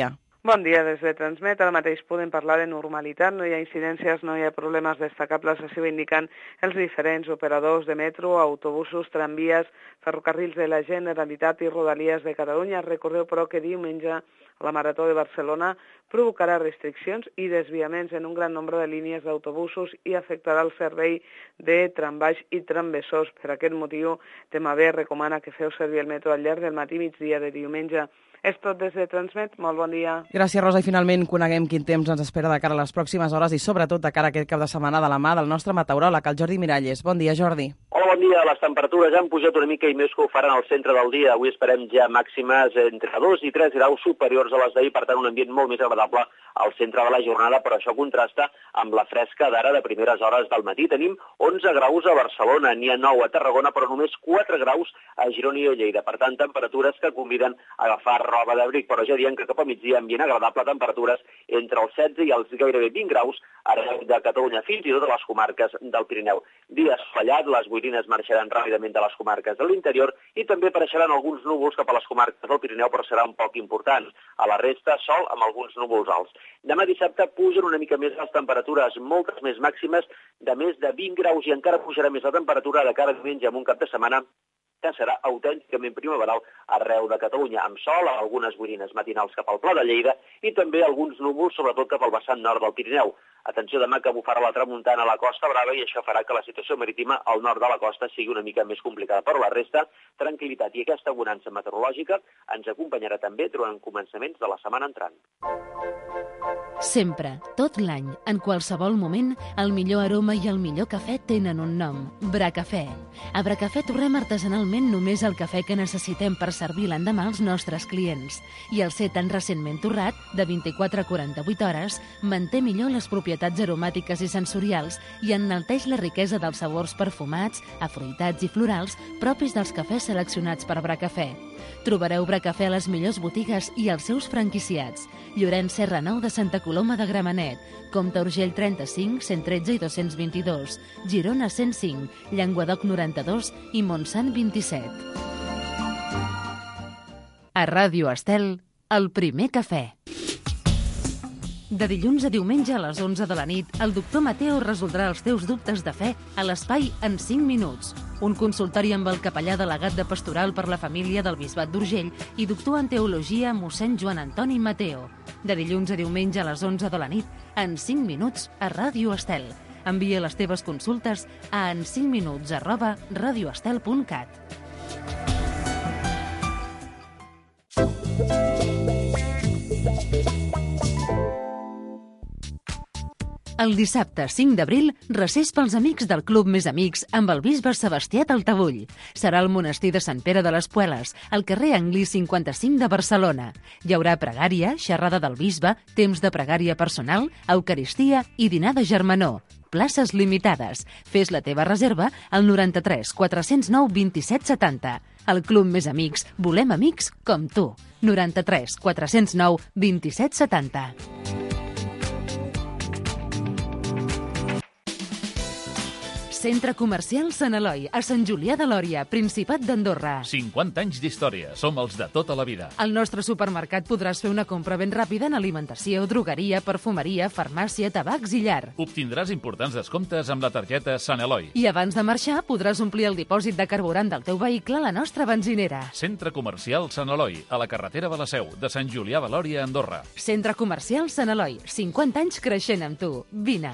Bon dia, des de Transmet. Ara mateix podem parlar de normalitat, no hi ha incidències, no hi ha problemes destacables, així ho indiquen els diferents operadors de metro, autobusos, tramvies, ferrocarrils de la Generalitat i Rodalies de Catalunya. Recordeu, però, que diumenge la Marató de Barcelona provocarà restriccions i desviaments en un gran nombre de línies d'autobusos i afectarà el servei de trambaix i tramvessors. Per aquest motiu, Temabé recomana que feu servir el metro al llarg del matí i migdia de diumenge. És tot des de Transmet. Molt bon dia. Gràcies, Rosa. I finalment coneguem quin temps ens espera de cara a les pròximes hores i sobretot de cara a aquest cap de setmana de la mà del nostre meteoròleg, el Jordi Miralles. Bon dia, Jordi. Hola, bon dia. Les temperatures han pujat una mica i més que ho faran al centre del dia. Avui esperem ja màximes entre dos i tres graus superiors a les d'ahir, per tant un ambient molt més agradable al centre de la jornada, però això contrasta amb la fresca d'ara de primeres hores del matí. Tenim onze graus a Barcelona, n'hi ha nou a Tarragona, però només quatre graus a Girona i a Lleida. Per tant, temperatures que conviden a agafar roba d'abric, però ja diem que cap a migdia ambient agradable, temperatures entre els setze i els gairebé vint graus arreu de Catalunya, fins i tot a les comarques del Pirineu. Dia assolellat, les boirines marxaran ràpidament de les comarques de l'interior i també apareixeran alguns núvols cap a les comarques del Pirineu, però serà un poc important. A la resta, sol amb alguns núvols alts. Demà dissabte pugen una mica més les temperatures, moltes més màximes, de més de vint graus, i encara pujarà més la temperatura de cara a diumenge amb un cap de setmana que serà autènticament primaveral arreu de Catalunya, amb sol, algunes boirines matinals cap al Pla de Lleida i també alguns núvols, sobretot cap al vessant nord del Pirineu. Atenció, demà que bufarà la tramuntana a la Costa Brava i això farà que la situació marítima al nord de la costa sigui una mica més complicada. Però la resta, tranquil·litat, i aquesta bonança meteorològica ens acompanyarà també durant començaments de la setmana entrant. Sempre, tot l'any, en qualsevol moment, el millor aroma i el millor cafè tenen un nom: Bracafè. A Bracafè torrem artesanalment només el cafè que necessitem per servir l'endemà als nostres clients. I el ser tan recentment torrat, de vint-i-quatre a quaranta-vuit hores, manté millor les propietats aromàtiques i sensorials i enalteix la riquesa dels sabors perfumats, afruitats i florals propis dels cafès seleccionats per Bracafè. Trobareu Bracafè a les millors botigues i als seus franquiciats. Llorenç Serra nou de Santa Coloma de Gramenet, Comte Urgell trenta-cinc, cent tretze i dos-cents vint-i-dos, Girona cent cinc, Llenguadoc noranta-dos i Montsant vint-i-set. A Ràdio Estel, el primer cafè. De dilluns a diumenge a les onze de la nit, el doctor Mateo resoldrà els teus dubtes de fe a l'espai En cinc minuts. Un consultori amb el capellà delegat de Pastoral per la Família del Bisbat d'Urgell i doctor en Teologia mossèn Joan Antoni Mateo. De dilluns a diumenge a les onze de la nit, En cinc minuts, a Ràdio Estel. Envia les teves consultes a en cinc minuts arroba radioestel punt cat. El dissabte cinc d'abril, recés pels amics del Club Més Amics amb el bisbe Sebastià Taltabull. Serà al monestir de Sant Pere de les Pueles, al carrer Anglís cinquanta-cinc de Barcelona. Hi haurà pregària, xerrada del bisbe, temps de pregària personal, eucaristia i dinar de germanor. Places limitades. Fes la teva reserva al noranta-tres quatre-cents nou vint-i-set setanta. Al Club Més Amics volem amics com tu. noranta-tres quatre-cents nou vint-i-set setanta. Centre Comercial Sant Eloi, a Sant Julià de Lòria, Principat d'Andorra. cinquanta anys d'història. Som els de tota la vida. Al nostre supermercat podràs fer una compra ben ràpida en alimentació, drogueria, perfumeria, farmàcia, tabacs i llar. Obtindràs importants descomptes amb la targeta Sant Eloi. I abans de marxar podràs omplir el dipòsit de carburant del teu vehicle a la nostra benzinera. Centre Comercial Sant Eloi, a la carretera de la Seu, de Sant Julià de Lòria, Andorra. Centre Comercial Sant Eloi, cinquanta anys creixent amb tu. Vine.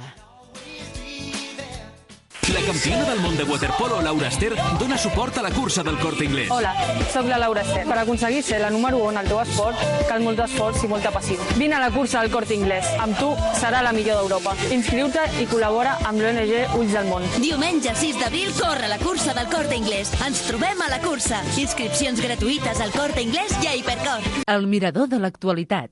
La campiona del món de waterpolo, Laura Ester, dona suport a la cursa del Corte Inglés. Hola, sóc la Laura Ester. Per aconseguir ser la número u en el teu esport, cal molt esforç i molta passió. Vine a la cursa del Corte Inglés. Amb tu serà la millor d'Europa. Inscriu-te i col·labora amb l'O N G Ulls del Món. Diumenge sis d'abril corre la cursa del Corte Inglés. Ens trobem a la cursa. Inscripcions gratuïtes al Corte Inglés i a Hipercor. El mirador de l'actualitat.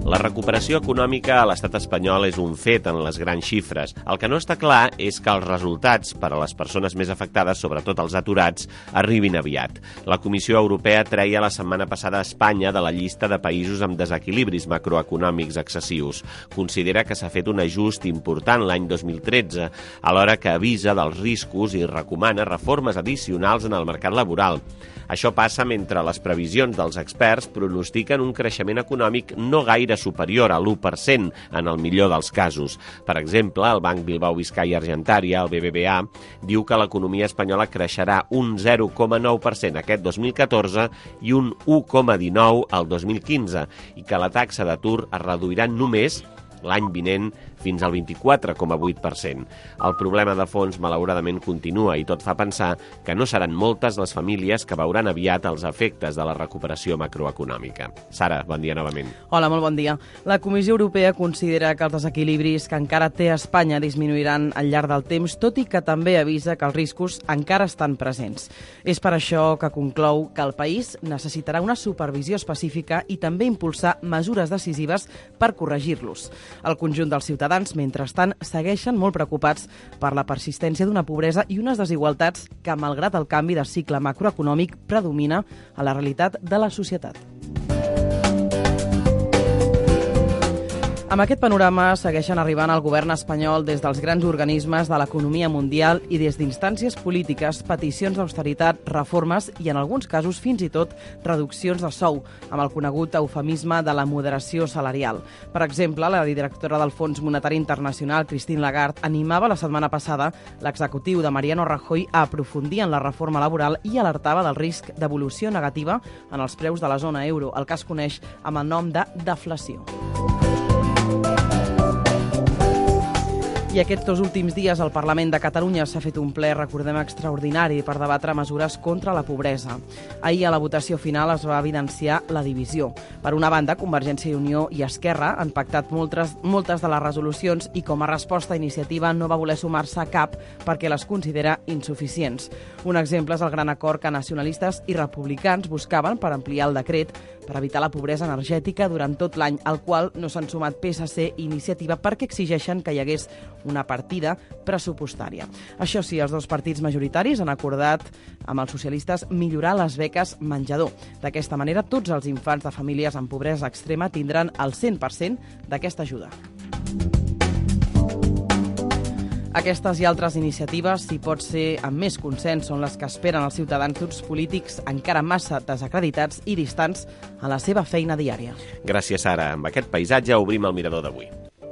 La recuperació econòmica a l'estat espanyol és un fet en les grans xifres. El que no està clar és que els resultats per a les persones més afectades, sobretot els aturats, arribin aviat. La Comissió Europea treia la setmana passada Espanya de la llista de països amb desequilibris macroeconòmics excessius. Considera que s'ha fet un ajust important l'any dos mil tretze, alhora que avisa dels riscos i recomana reformes addicionals en el mercat laboral. Això passa mentre les previsions dels experts pronostiquen un creixement econòmic no gaire superior a l'u per cent en el millor dels casos. Per exemple, el Banc Bilbao Vizcaya Argentaria, el B B V A, diu que l'economia espanyola creixerà un zero coma nou per cent aquest dos mil catorze i un u coma dinou el dos mil quinze, i que la taxa d'atur es reduirà només l'any vinent fins al vint-i-quatre coma vuit per cent. El problema de fons, malauradament, continua i tot fa pensar que no seran moltes les famílies que veuran aviat els efectes de la recuperació macroeconòmica. Sara, bon dia novament. Hola, molt bon dia. La Comissió Europea considera que els desequilibris que encara té Espanya disminuiran al llarg del temps, tot i que també avisa que els riscos encara estan presents. És per això que conclou que el país necessitarà una supervisió específica i també impulsar mesures decisives per corregir-los. El conjunt dels ciutadans, mentrestant, segueixen molt preocupats per la persistència d'una pobresa i unes desigualtats que, malgrat el canvi de cicle macroeconòmic, predomina a la realitat de la societat. Amb aquest panorama segueixen arribant al govern espanyol des dels grans organismes de l'economia mundial i des d'instàncies polítiques peticions d'austeritat, reformes i, en alguns casos, fins i tot reduccions de sou, amb el conegut eufemisme de la moderació salarial. Per exemple, la directora del Fons Monetari Internacional, Christine Lagarde, animava la setmana passada l'executiu de Mariano Rajoy a aprofundir en la reforma laboral i alertava del risc d'evolució negativa en els preus de la zona euro, el que es coneix amb el nom de deflació. I aquests dos últims dies al Parlament de Catalunya s'ha fet un ple, recordem, extraordinari per debatre mesures contra la pobresa. Ahir, a la votació final, es va evidenciar la divisió. Per una banda, Convergència i Unió i Esquerra han pactat moltes, moltes de les resolucions i, com a resposta a Iniciativa, no va voler sumar-se a cap perquè les considera insuficients. Un exemple és el gran acord que nacionalistes i republicans buscaven per ampliar el decret per evitar la pobresa energètica durant tot l'any, al qual no s'han sumat P S C i Iniciativa perquè exigeixen que hi hagués una partida pressupostària. Això sí, els dos partits majoritaris han acordat amb els socialistes millorar les beques menjador. D'aquesta manera, tots els infants de famílies amb pobresa extrema tindran el cent per cent d'aquesta ajuda. Aquestes i altres iniciatives, si pot ser amb més consens, són les que esperen els ciutadans d'uns polítics encara massa desacreditats i distants a la seva feina diària. Gràcies, Sara. Amb aquest paisatge obrim el mirador d'avui.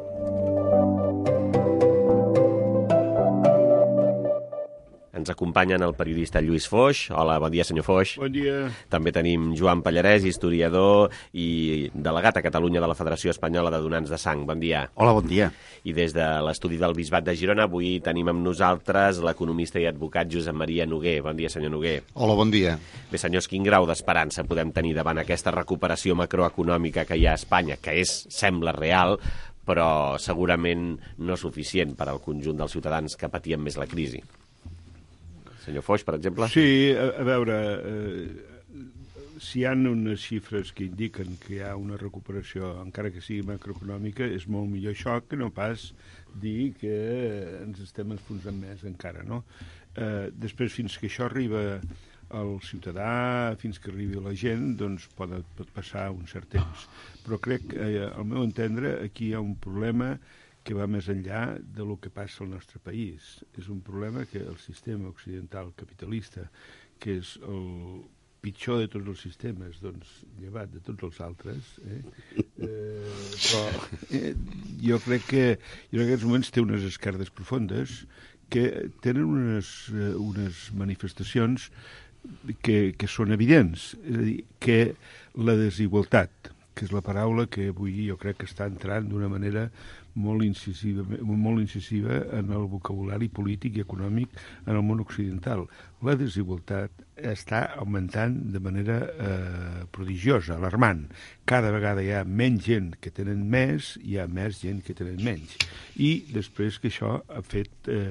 Ens acompanyen el periodista Lluís Foix. Hola, bon dia, senyor Foix. Bon dia. També tenim Joan Pallarès, historiador i delegat a Catalunya de la Federació Espanyola de Donants de Sang. Bon dia. Hola, bon dia. I des de l'estudi del Bisbat de Girona, avui tenim amb nosaltres l'economista i advocat Josep Maria Noguer. Bon dia, senyor Noguer. Hola, bon dia. Bé, senyors, quin grau d'esperança podem tenir davant aquesta recuperació macroeconòmica que hi ha a Espanya, que és, sembla real, però segurament no suficient per al conjunt dels ciutadans que patien més la crisi? Senyor Foix, per exemple? Sí, a, a veure, eh, si hi ha unes xifres que indiquen que hi ha una recuperació, encara que sigui macroeconòmica, és molt millor això que no pas dir que ens estem enfonsant més encara, no? Eh, després, fins que això arriba al ciutadà, fins que arribi la gent, doncs pot, pot passar un cert temps. Però crec que, eh, al meu entendre, aquí hi ha un problema que va més enllà de lo que passa al nostre país. És un problema que el sistema occidental capitalista, que és el pitjor de tots els sistemes, doncs, llevat de tots els altres, eh? Eh, però eh, jo crec que jo en aquests moments té unes esquerdes profundes que tenen unes, eh, unes manifestacions que, que són evidents. És a dir, que la desigualtat, que és la paraula que avui jo crec que està entrant d'una manera molt incisiva, molt incisiva en el vocabulari polític i econòmic en el món occidental. La desigualtat està augmentant de manera eh, prodigiosa, alarmant. Cada vegada hi ha menys gent que tenen més, hi ha més gent que tenen menys. I després que això ha fet eh,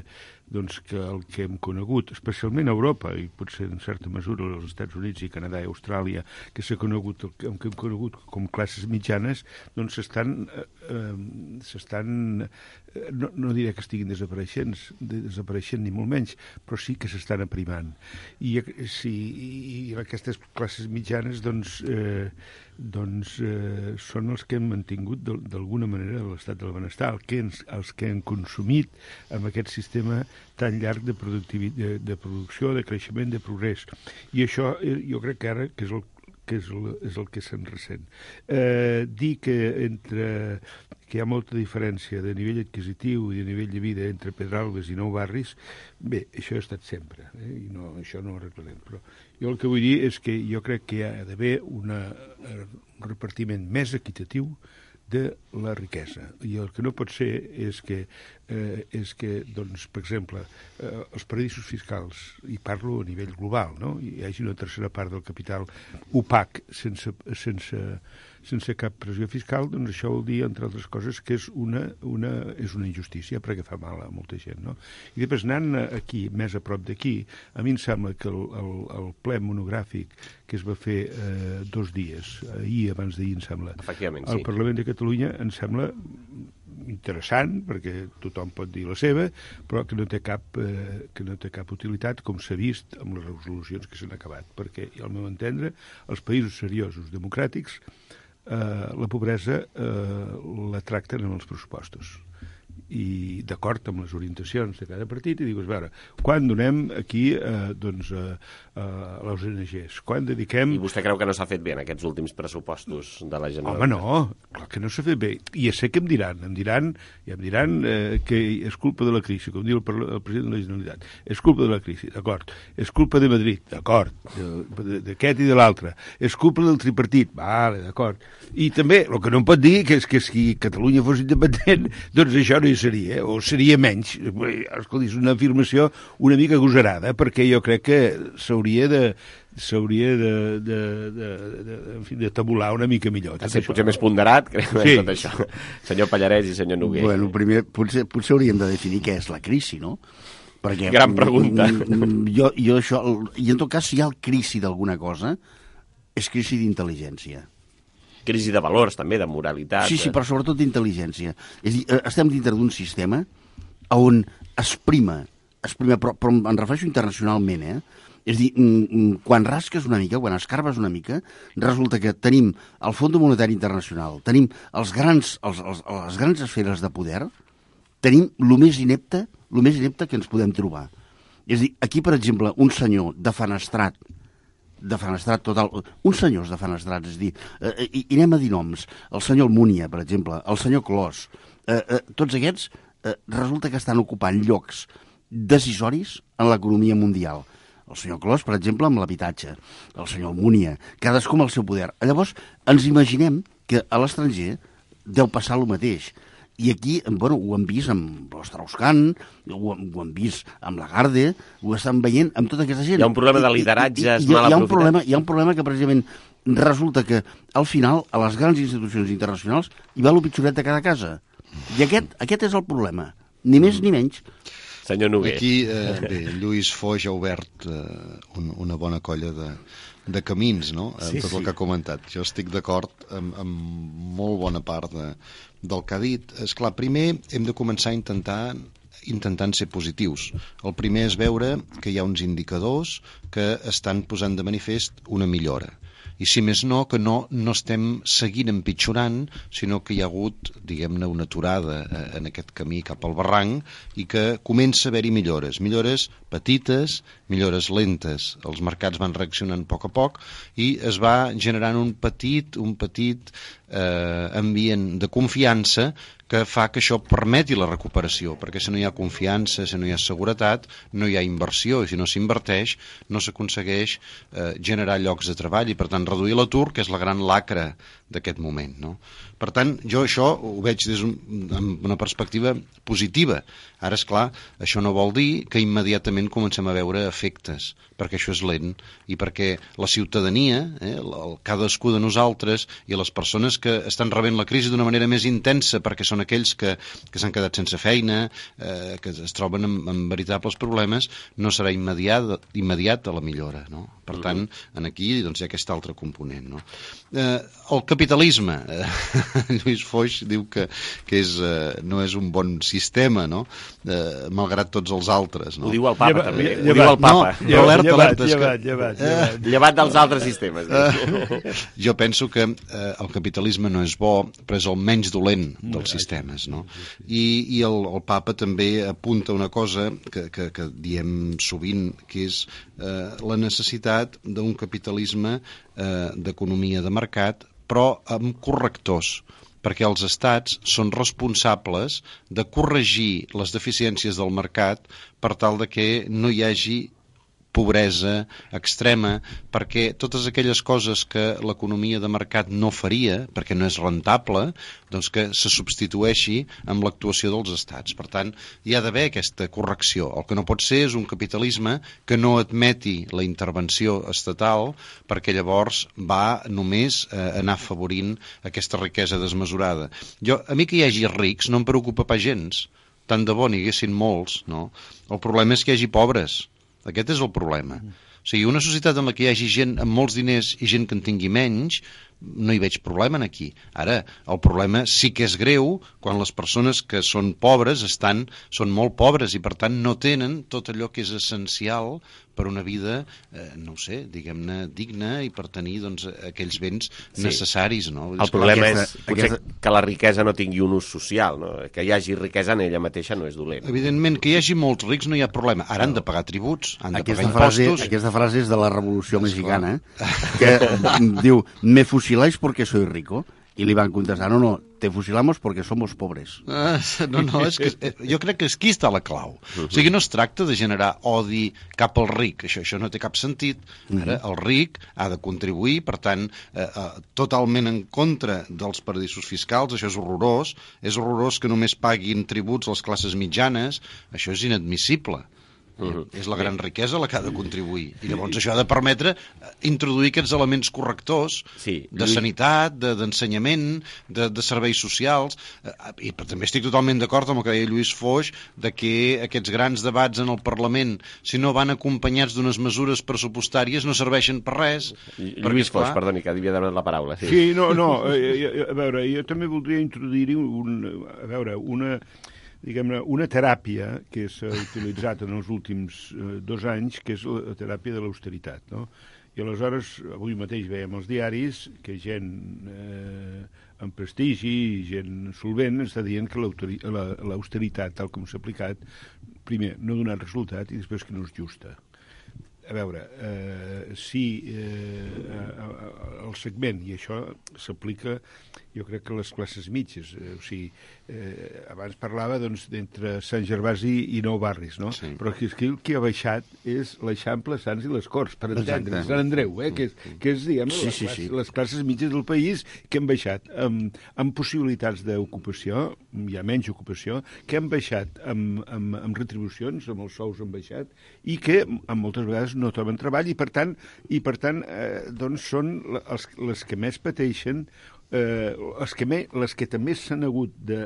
doncs, que el que hem conegut, especialment a Europa, i potser en certa mesura als Estats Units i Canadà i Austràlia, que s'ha conegut, el que hem conegut com classes mitjanes, doncs s'estan, eh, s'estan eh, no, no diré que estiguin desapareixent, desapareixent ni molt menys, però sí que s'estan aprimant. I, sí, i aquestes classes mitjanes, doncs, eh, doncs eh, són els que hem mantingut d'alguna manera l'estat del benestar, el que ens, els que han consumit amb aquest sistema tan llarg de, de, de producció, de creixement, de progrés. I això eh, jo crec que ara que és el que és el, és el que se'n ressent. Eh, dir que entre que hi ha molta diferència de nivell adquisitiu i de nivell de vida entre Pedralbes i Nou Barris, bé, això ha estat sempre, eh? I no, això no ho arreglarem, però jo el que vull dir és que jo crec que hi ha d'haver una, un repartiment més equitatiu de la riquesa. I el que no pot ser és que, eh, és que doncs, per exemple, eh, els paradisos fiscals, i parlo a nivell global, no? Hi hagi una tercera part del capital opac sense, sense, sense cap pressió fiscal, doncs això vol dir, entre altres coses, que és una, una, és una injustícia, perquè fa mal a molta gent, no? I després, anant aquí, més a prop d'aquí, a mi em sembla que el, el, el ple monogràfic que es va fer eh, dos dies, ahir, abans d'ahir, em sembla, Efectivament, al sí. Parlament de Catalunya, em sembla interessant, perquè tothom pot dir la seva, però que no té cap, eh, que no té cap utilitat, com s'ha vist amb les resolucions que s'han acabat, perquè, al meu entendre, els països seriosos, democràtics, eh, la pobresa eh, la tracten en els pressupostos. I d'acord amb les orientacions de cada partit, i dius, a veure, quan donem aquí eh, doncs, eh, a les O N Ges? Quan dediquem... I vostè creu que no s'ha fet bé en aquests últims pressupostos de la Generalitat? Home, no, clar que no s'ha fet bé. I ja sé que em diran, em diran, i em diran eh, que és culpa de la crisi, com diu el, el president de la Generalitat. És culpa de la crisi, d'acord. És culpa de Madrid, d'acord. D'aquest i de l'altre. És culpa del tripartit, vale, d'acord. I també, el que no em pot dir que és que si Catalunya fos independent, doncs això no hi seria, o seria menys. Escolta, és una afirmació una mica agosarada, perquè jo crec que s'hauria de s'hauria de, de, de, de, en fi, de tabular una mica millor. Ha estat potser més ponderat, crec, sí. Tot això. Senyor Pallarès i senyor Noguer. Bueno, primer, potser, potser hauríem de definir què és la crisi, no? Perquè, gran pregunta. Jo, jo això, i en tot cas, si hi ha crisi d'alguna cosa, és crisi d'intel·ligència. Crisi de valors, també, de moralitat. Sí, sí, però sobretot d'intel·ligència. És a dir, estem dintre d'un sistema on es prima, es prima però, però em refereixo internacionalment, eh? És a dir, quan rasques una mica, quan escarbes una mica, resulta que tenim el Fons Monetari Internacional, tenim els grans, els, els, les grans esferes de poder, tenim el més inepte, el més inepte que ens podem trobar. És a dir, aquí, per exemple, un senyor defenestrat, defenestrat total, uns senyors defenestrats, és a dir, eh, i, i anem a dir noms, el senyor Almúnia, per exemple, el senyor Clos, eh, eh, tots aquests eh, resulta que estan ocupant llocs decisoris en l'economia mundial. El senyor Clos, per exemple, amb l'habitatge, el senyor Almúnia, cadascú amb el seu poder. Llavors, ens imaginem que a l'estranger deu passar el mateix. I aquí, bueno, ho hem vist amb l'Strauss-Kahn, ho, ho hem vist amb Lagarde, ho estan veient amb tota aquesta gent. Hi ha un problema de lideratges I, i, i, mal hi ha un aprofitat. problema, hi ha un problema que precisament resulta que al final a les grans institucions internacionals hi va el pitjoret de cada casa. I aquest, aquest és el problema, ni més ni menys. Senyor Noguer. Aquí, eh, bé, Lluís Foix ha obert eh, un, una bona colla de, de camins, no?, amb sí, tot sí. el que ha comentat. Jo estic d'acord amb, amb molt bona part de, del que ha dit. Esclar, primer hem de començar a intentar intentant ser positius. El primer és veure que hi ha uns indicadors que estan posant de manifest una millora. I si més no, que no, no estem seguint empitjorant, sinó que hi ha hagut, diguem-ne, una aturada eh, en aquest camí cap al barranc i que comença a haver-hi millores. Millores petites, millores lentes. Els mercats van reaccionant a poc a poc i es va generant un petit, un petit eh, ambient de confiança que fa que això permeti la recuperació, perquè si no hi ha confiança, si no hi ha seguretat, no hi ha inversió, i si no s'inverteix no s'aconsegueix eh, generar llocs de treball i per tant reduir l'atur, que és la gran lacra d'aquest moment, no? Per tant, jo això ho veig des d'una perspectiva positiva. Ara, és clar, això no vol dir que immediatament comencem a veure efectes, perquè això és lent i perquè la ciutadania, eh, el, cadascú de nosaltres i les persones que estan rebent la crisi d'una manera més intensa perquè són són aquells que, que s'han quedat sense feina, eh, que es troben amb, amb veritables problemes, no serà immediat, immediat a la millora, no? Per tant, en aquí doncs, hi ha aquest altre component, no? Eh, el capitalisme, eh, Lluís Foix diu que, que és, eh, no és un bon sistema, no? Eh, malgrat tots els altres, no? Ho diu el papa, Lleva, també. Llevat, ho diu el papa. No, però alerta, llevat, alerta. llevat, que, llevat, eh, llevat. Llevat dels altres sistemes. Eh, jo penso que eh, el capitalisme no és bo, però és el menys dolent dels sistemes, no? I, i el, el papa també apunta una cosa que, que, que diem sovint, que és eh, la necessitat d'un capitalisme eh, d'economia de mercat, però amb correctors, perquè els estats són responsables de corregir les deficiències del mercat per tal de que no hi hagi pobresa extrema, perquè totes aquelles coses que l'economia de mercat no faria, perquè no és rentable, doncs que se substitueixi amb l'actuació dels estats. Per tant, hi ha d'haver aquesta correcció. El que no pot ser és un capitalisme que no admeti la intervenció estatal, perquè llavors va només eh, anar afavorint aquesta riquesa desmesurada. Jo, a mi que hi hagi rics no em preocupa pas gens, tant de bo n'hi haguessin molts, no? El problema és que hi hagi pobres. Aquest és el problema. O sigui, una societat en la que hi hagi gent amb molts diners i gent que en tingui menys, no hi veig problema aquí. Ara, el problema sí que és greu quan les persones que són pobres estan, són molt pobres i per tant no tenen tot allò que és essencial per una vida, eh, no ho sé, diguem-ne, digna i per tenir doncs, aquells béns sí. necessaris. No? El problema aquesta, és potser aquesta... que la riquesa no tingui un ús social, no? Que hi hagi riquesa en ella mateixa no és dolent. Evidentment, que hi hagi molts rics no hi ha problema. Ara han de pagar tributs, han de aquesta pagar frase, impostos... Aquesta frase és de la Revolució Mexicana, eh? Que diu, me fusiláis porque soy rico. I li van contestar, no, no, te fusilamos porque somos pobres. Ah, no, no, és que, jo crec que aquí està la clau. O sigui, no es tracta de generar odi cap al ric, això, això no té cap sentit. Ara, el ric ha de contribuir, per tant, eh, eh, totalment en contra dels paradisos fiscals, això és horrorós, és horrorós que només paguin tributs les classes mitjanes, això és inadmissible. Uh-huh. És la gran riquesa la que ha de contribuir i llavors això ha de permetre introduir aquests elements correctors sí. de sanitat, de, d'ensenyament de, de serveis socials i però també estic totalment d'acord amb el que deia Lluís Foix de que aquests grans debats en el Parlament, si no van acompanyats d'unes mesures pressupostàries no serveixen per res. Lluís Foix, perdoni, que havia demanat la paraula. Sí, sí no, no, a veure, jo també voldria introduir-hi un, a veure, una diguem-ne, una teràpia que s'ha utilitzat en els últims eh, dos anys, que és la teràpia de l'austeritat, no? I aleshores, avui mateix veiem als diaris que gent eh, amb prestigi i gent solvent està dient que l'austeritat, tal com s'ha aplicat, primer, no ha donat resultat i després que no és justa. A veure, eh, si eh, el segment, i això s'aplica, jo crec que a les classes mitges, eh, o sigui, eh, abans parlava doncs, d'entre Sant Gervasi i Nou Barris, no? Sí. Però aquí el que ha baixat és l'Eixample, Sants i les Corts, per entendre, Sant Andreu, eh, que és, que és diguem, sí, les, sí, sí. les classes mitges del país que han baixat amb, amb possibilitats d'ocupació, hi ha menys ocupació, que han baixat amb, amb, amb retribucions, amb els sous han baixat, i que amb moltes vegades no troben treball i per tant, i per tant eh, doncs són les, les que més pateixen, eh, les, que me, les que també s'han hagut de,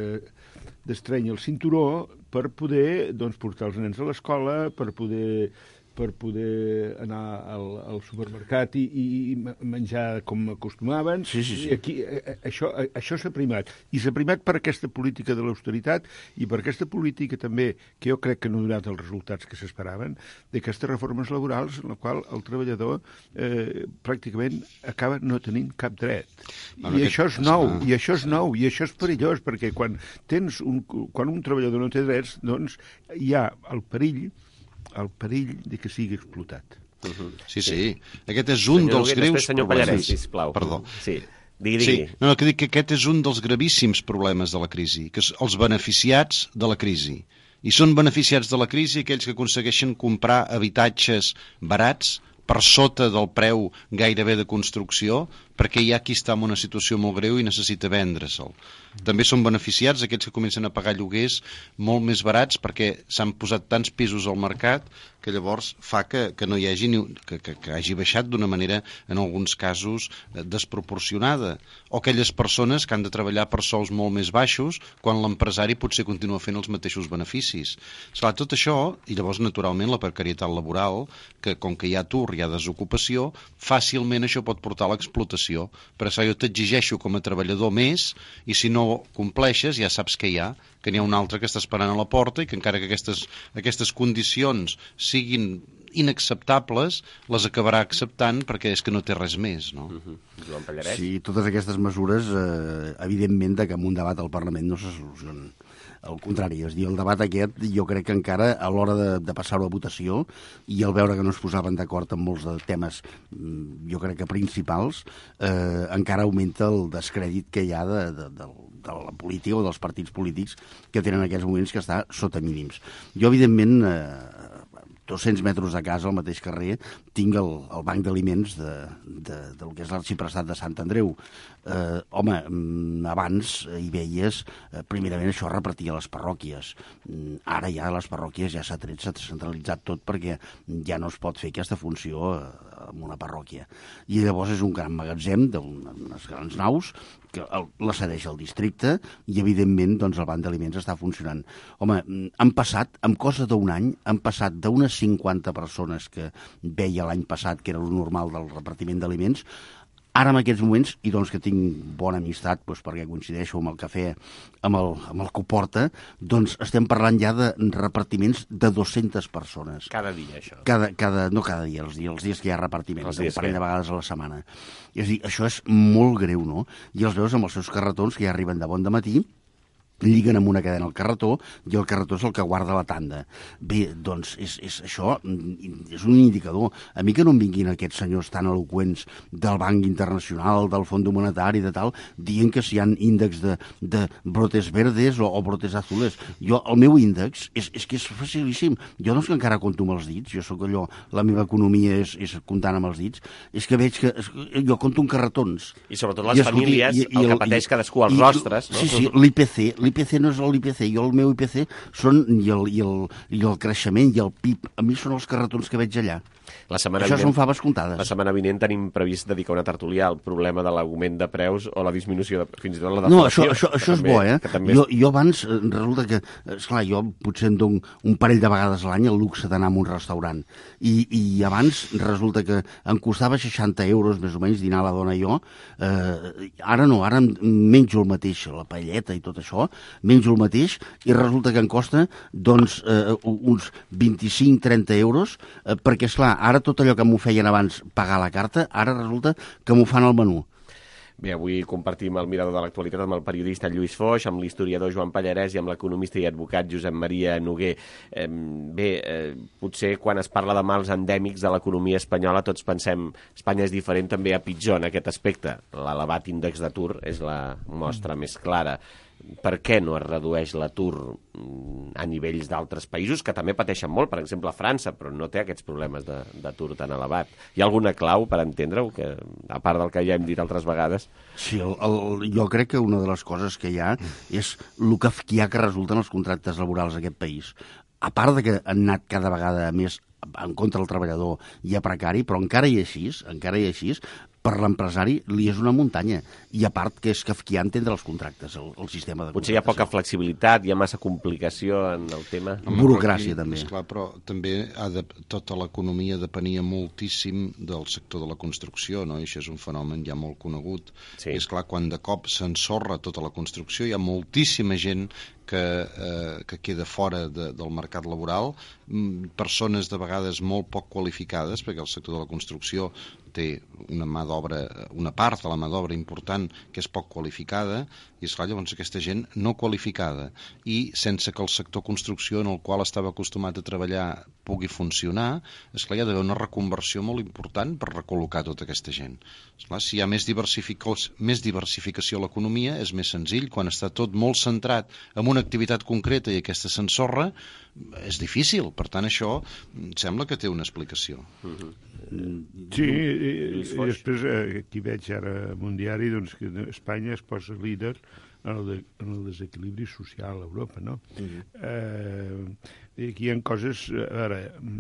eh, d'estrènyer el cinturó per poder doncs, portar els nens a l'escola, per poder per poder anar al, al supermercat i, i menjar com acostumaven. Sí, sí, sí. I aquí, eh, això, eh, això s'ha primat. I s'ha primat per aquesta política de l'austeritat i per aquesta política també, que jo crec que no ha donat els resultats que s'esperaven, d'aquestes reformes laborals en la qual el treballador eh, pràcticament acaba no tenint cap dret. Bueno, I això és nou, no. i això és nou, i això és perillós, perquè quan, tens un, quan un treballador no té drets, doncs hi ha el perill el perill de que sigui explotat. Uh-huh. Sí, sí. Aquest és un senyor dels greus senyor problemes. Senyor sisplau. Perdó. Sí. Digui, digui. Sí. No, que dic que aquest és un dels gravíssims problemes de la crisi, que és els beneficiats de la crisi. I són beneficiats de la crisi aquells que aconsegueixen comprar habitatges barats per sota del preu gairebé de construcció, perquè hi ha qui està en una situació molt greu i necessita vendre-se'l. També són beneficiats aquells que comencen a pagar lloguers molt més barats perquè s'han posat tants pisos al mercat que llavors fa que, que no hi hagi ni, que, que, que hagi baixat d'una manera, en alguns casos, desproporcionada. O aquelles persones que han de treballar per sous molt més baixos quan l'empresari potser continua fent els mateixos beneficis. Esclar, tot això, i llavors naturalment la precarietat laboral, que com que hi ha atur, hi ha desocupació, fàcilment això pot portar a l'explotació. Per això jo t'exigeixo com a treballador més, i si no compleixes ja saps que hi ha, que n'hi ha un altre que està esperant a la porta i que encara que aquestes, aquestes condicions siguin inacceptables, les acabarà acceptant perquè és que no té res més, no? Uh-huh. Joan Pallarès? Sí, totes aquestes mesures, eh, evidentment, que amb un debat al Parlament no se solucionen. Al contrari, és dir, el debat aquest, jo crec que encara a l'hora de, de passar-ho a votació i al veure que no es posaven d'acord en molts de temes, jo crec que principals, eh, encara augmenta el descrèdit que hi ha de, de, de, de la política o dels partits polítics que tenen en aquests moments que està sota mínims. Jo, evidentment, eh, dos-cents metres de casa, al mateix carrer, tinc el, el banc d'aliments de, de, del que és l'arxiprestat de Sant Andreu. Eh, home, abans hi veies, eh, primerament això repartia les parròquies. Ara ja les parròquies ja s'ha tret, s'ha centralitzat tot perquè ja no es pot fer aquesta funció en una parròquia. I llavors és un gran magatzem d'unes grans naus que el, la cedeix al districte i, evidentment, doncs, el banc d'aliments està funcionant. Home, han passat, en cosa d'un any, han passat d'unes cinquanta persones que veia l'any passat, que era el normal del repartiment d'aliments, ara en aquests moments, i doncs que tinc bona amistat, doncs perquè coincideixo amb el cafè, amb el, amb el que ho porta, doncs estem parlant ja de repartiments de dues-centes persones. Cada dia, això? Cada, cada, no cada dia, els dies, els dies que hi ha repartiments, un parell que... de vegades a la setmana. És a dir, això és molt greu, no? I els veus amb els seus carretons que ja arriben de bon dematí, lliguen amb una cadena al carretó i el carretó és el que guarda la tanda. Bé, doncs, és, és, això és un indicador. A mi que no em vinguin aquests senyors tan eloqüents del Banc Internacional, del Fons Monetari, de tal, dient que si hi ha índexs de, de brotes verdes o, o brotes azules. Jo, el meu índex és, és que és facilíssim. Jo no és que encara compto amb els dits, jo sóc allò, la meva economia és, és comptant amb els dits, és que veig que és, jo compto en carretons. I sobretot les I, famílies, i, i, el que pateix i, cadascú, els i, rostres, no? Sí, sí, l'I P C, l'I P C no és l'I P C, jo el meu I P C són i el, i el, i el creixement i el P I B, a mi són els carretons que veig allà. La setmana Això vinent, són faves comptades. La setmana vinent tenim previst dedicar una tertúlia al problema de l'augment de preus o la disminució, de, fins i tot la deflació. No, això, això, això és també, bo, eh? També... Jo, jo abans, resulta que, esclar, jo potser em dono un parell de vegades a l'any el luxe d'anar a un restaurant. I, I abans resulta que em costava seixanta euros, més o menys, dinar la dona i jo. Eh, ara no, ara menjo el mateix, la paelleta i tot això, menjo el mateix i resulta que em costa, doncs, eh, uns vint-i-cinc a trenta euros, eh, perquè, esclar, ara tot allò que m'ho feien abans pagar la carta, ara resulta que m'ho fan al menú. Bé, avui compartim el mirador de l'actualitat amb el periodista Lluís Foix, amb l'historiador Joan Pallarès i amb l'economista i advocat Josep Maria Noguer. Eh, bé, eh, potser quan es parla de mals endèmics de l'economia espanyola tots pensem Espanya és diferent també a pitjor en aquest aspecte. L'elevat índex d'atur és la mostra més clara. Per què no es redueix l'atur a nivells d'altres països que també pateixen molt, per exemple França, però no té aquests problemes d'atur tan elevat? Hi ha alguna clau per entendre-ho, que, a part del que ja hem dit altres vegades? Sí, el, el, jo crec que una de les coses que hi ha és el kafkià que resulten els contractes laborals d'aquest país. A part de que han anat cada vegada més en contra del treballador i a precari, però encara i així, encara i així, per l'empresari li és una muntanya. I a part que és kafkià entendre els contractes, el, el sistema de contractes. Potser hi ha poca flexibilitat, hi ha massa complicació en el tema. Home, burocràcia, aquí, també. Esclar, però també ha de, tota l'economia depenia moltíssim del sector de la construcció, no? I això és un fenomen ja molt conegut. Sí. I esclar, quan de cop s'ensorra tota la construcció, hi ha moltíssima gent que, eh, que queda fora de, del mercat laboral, persones de vegades molt poc qualificades, perquè el sector de la construcció té una mà d'obra, una part de la mà d'obra important que és poc qualificada, i esclar, llavors aquesta gent no qualificada i sense que el sector construcció en el qual estava acostumat a treballar pugui funcionar, esclar, hi ha d'haver una reconversió molt important per recol·locar tota aquesta gent. Esclar, si hi ha més diversificació, més diversificació a l'economia és més senzill. Quan està tot molt centrat en una activitat concreta i aquesta s'ensorra, és difícil. Per tant, això sembla que té una explicació. Sí, I, i després, aquí veig ara en un diari doncs, que Espanya es posa líder en el, de, en el desequilibri social a Europa, no? Uh-huh. Eh, aquí hi ha coses... A veure,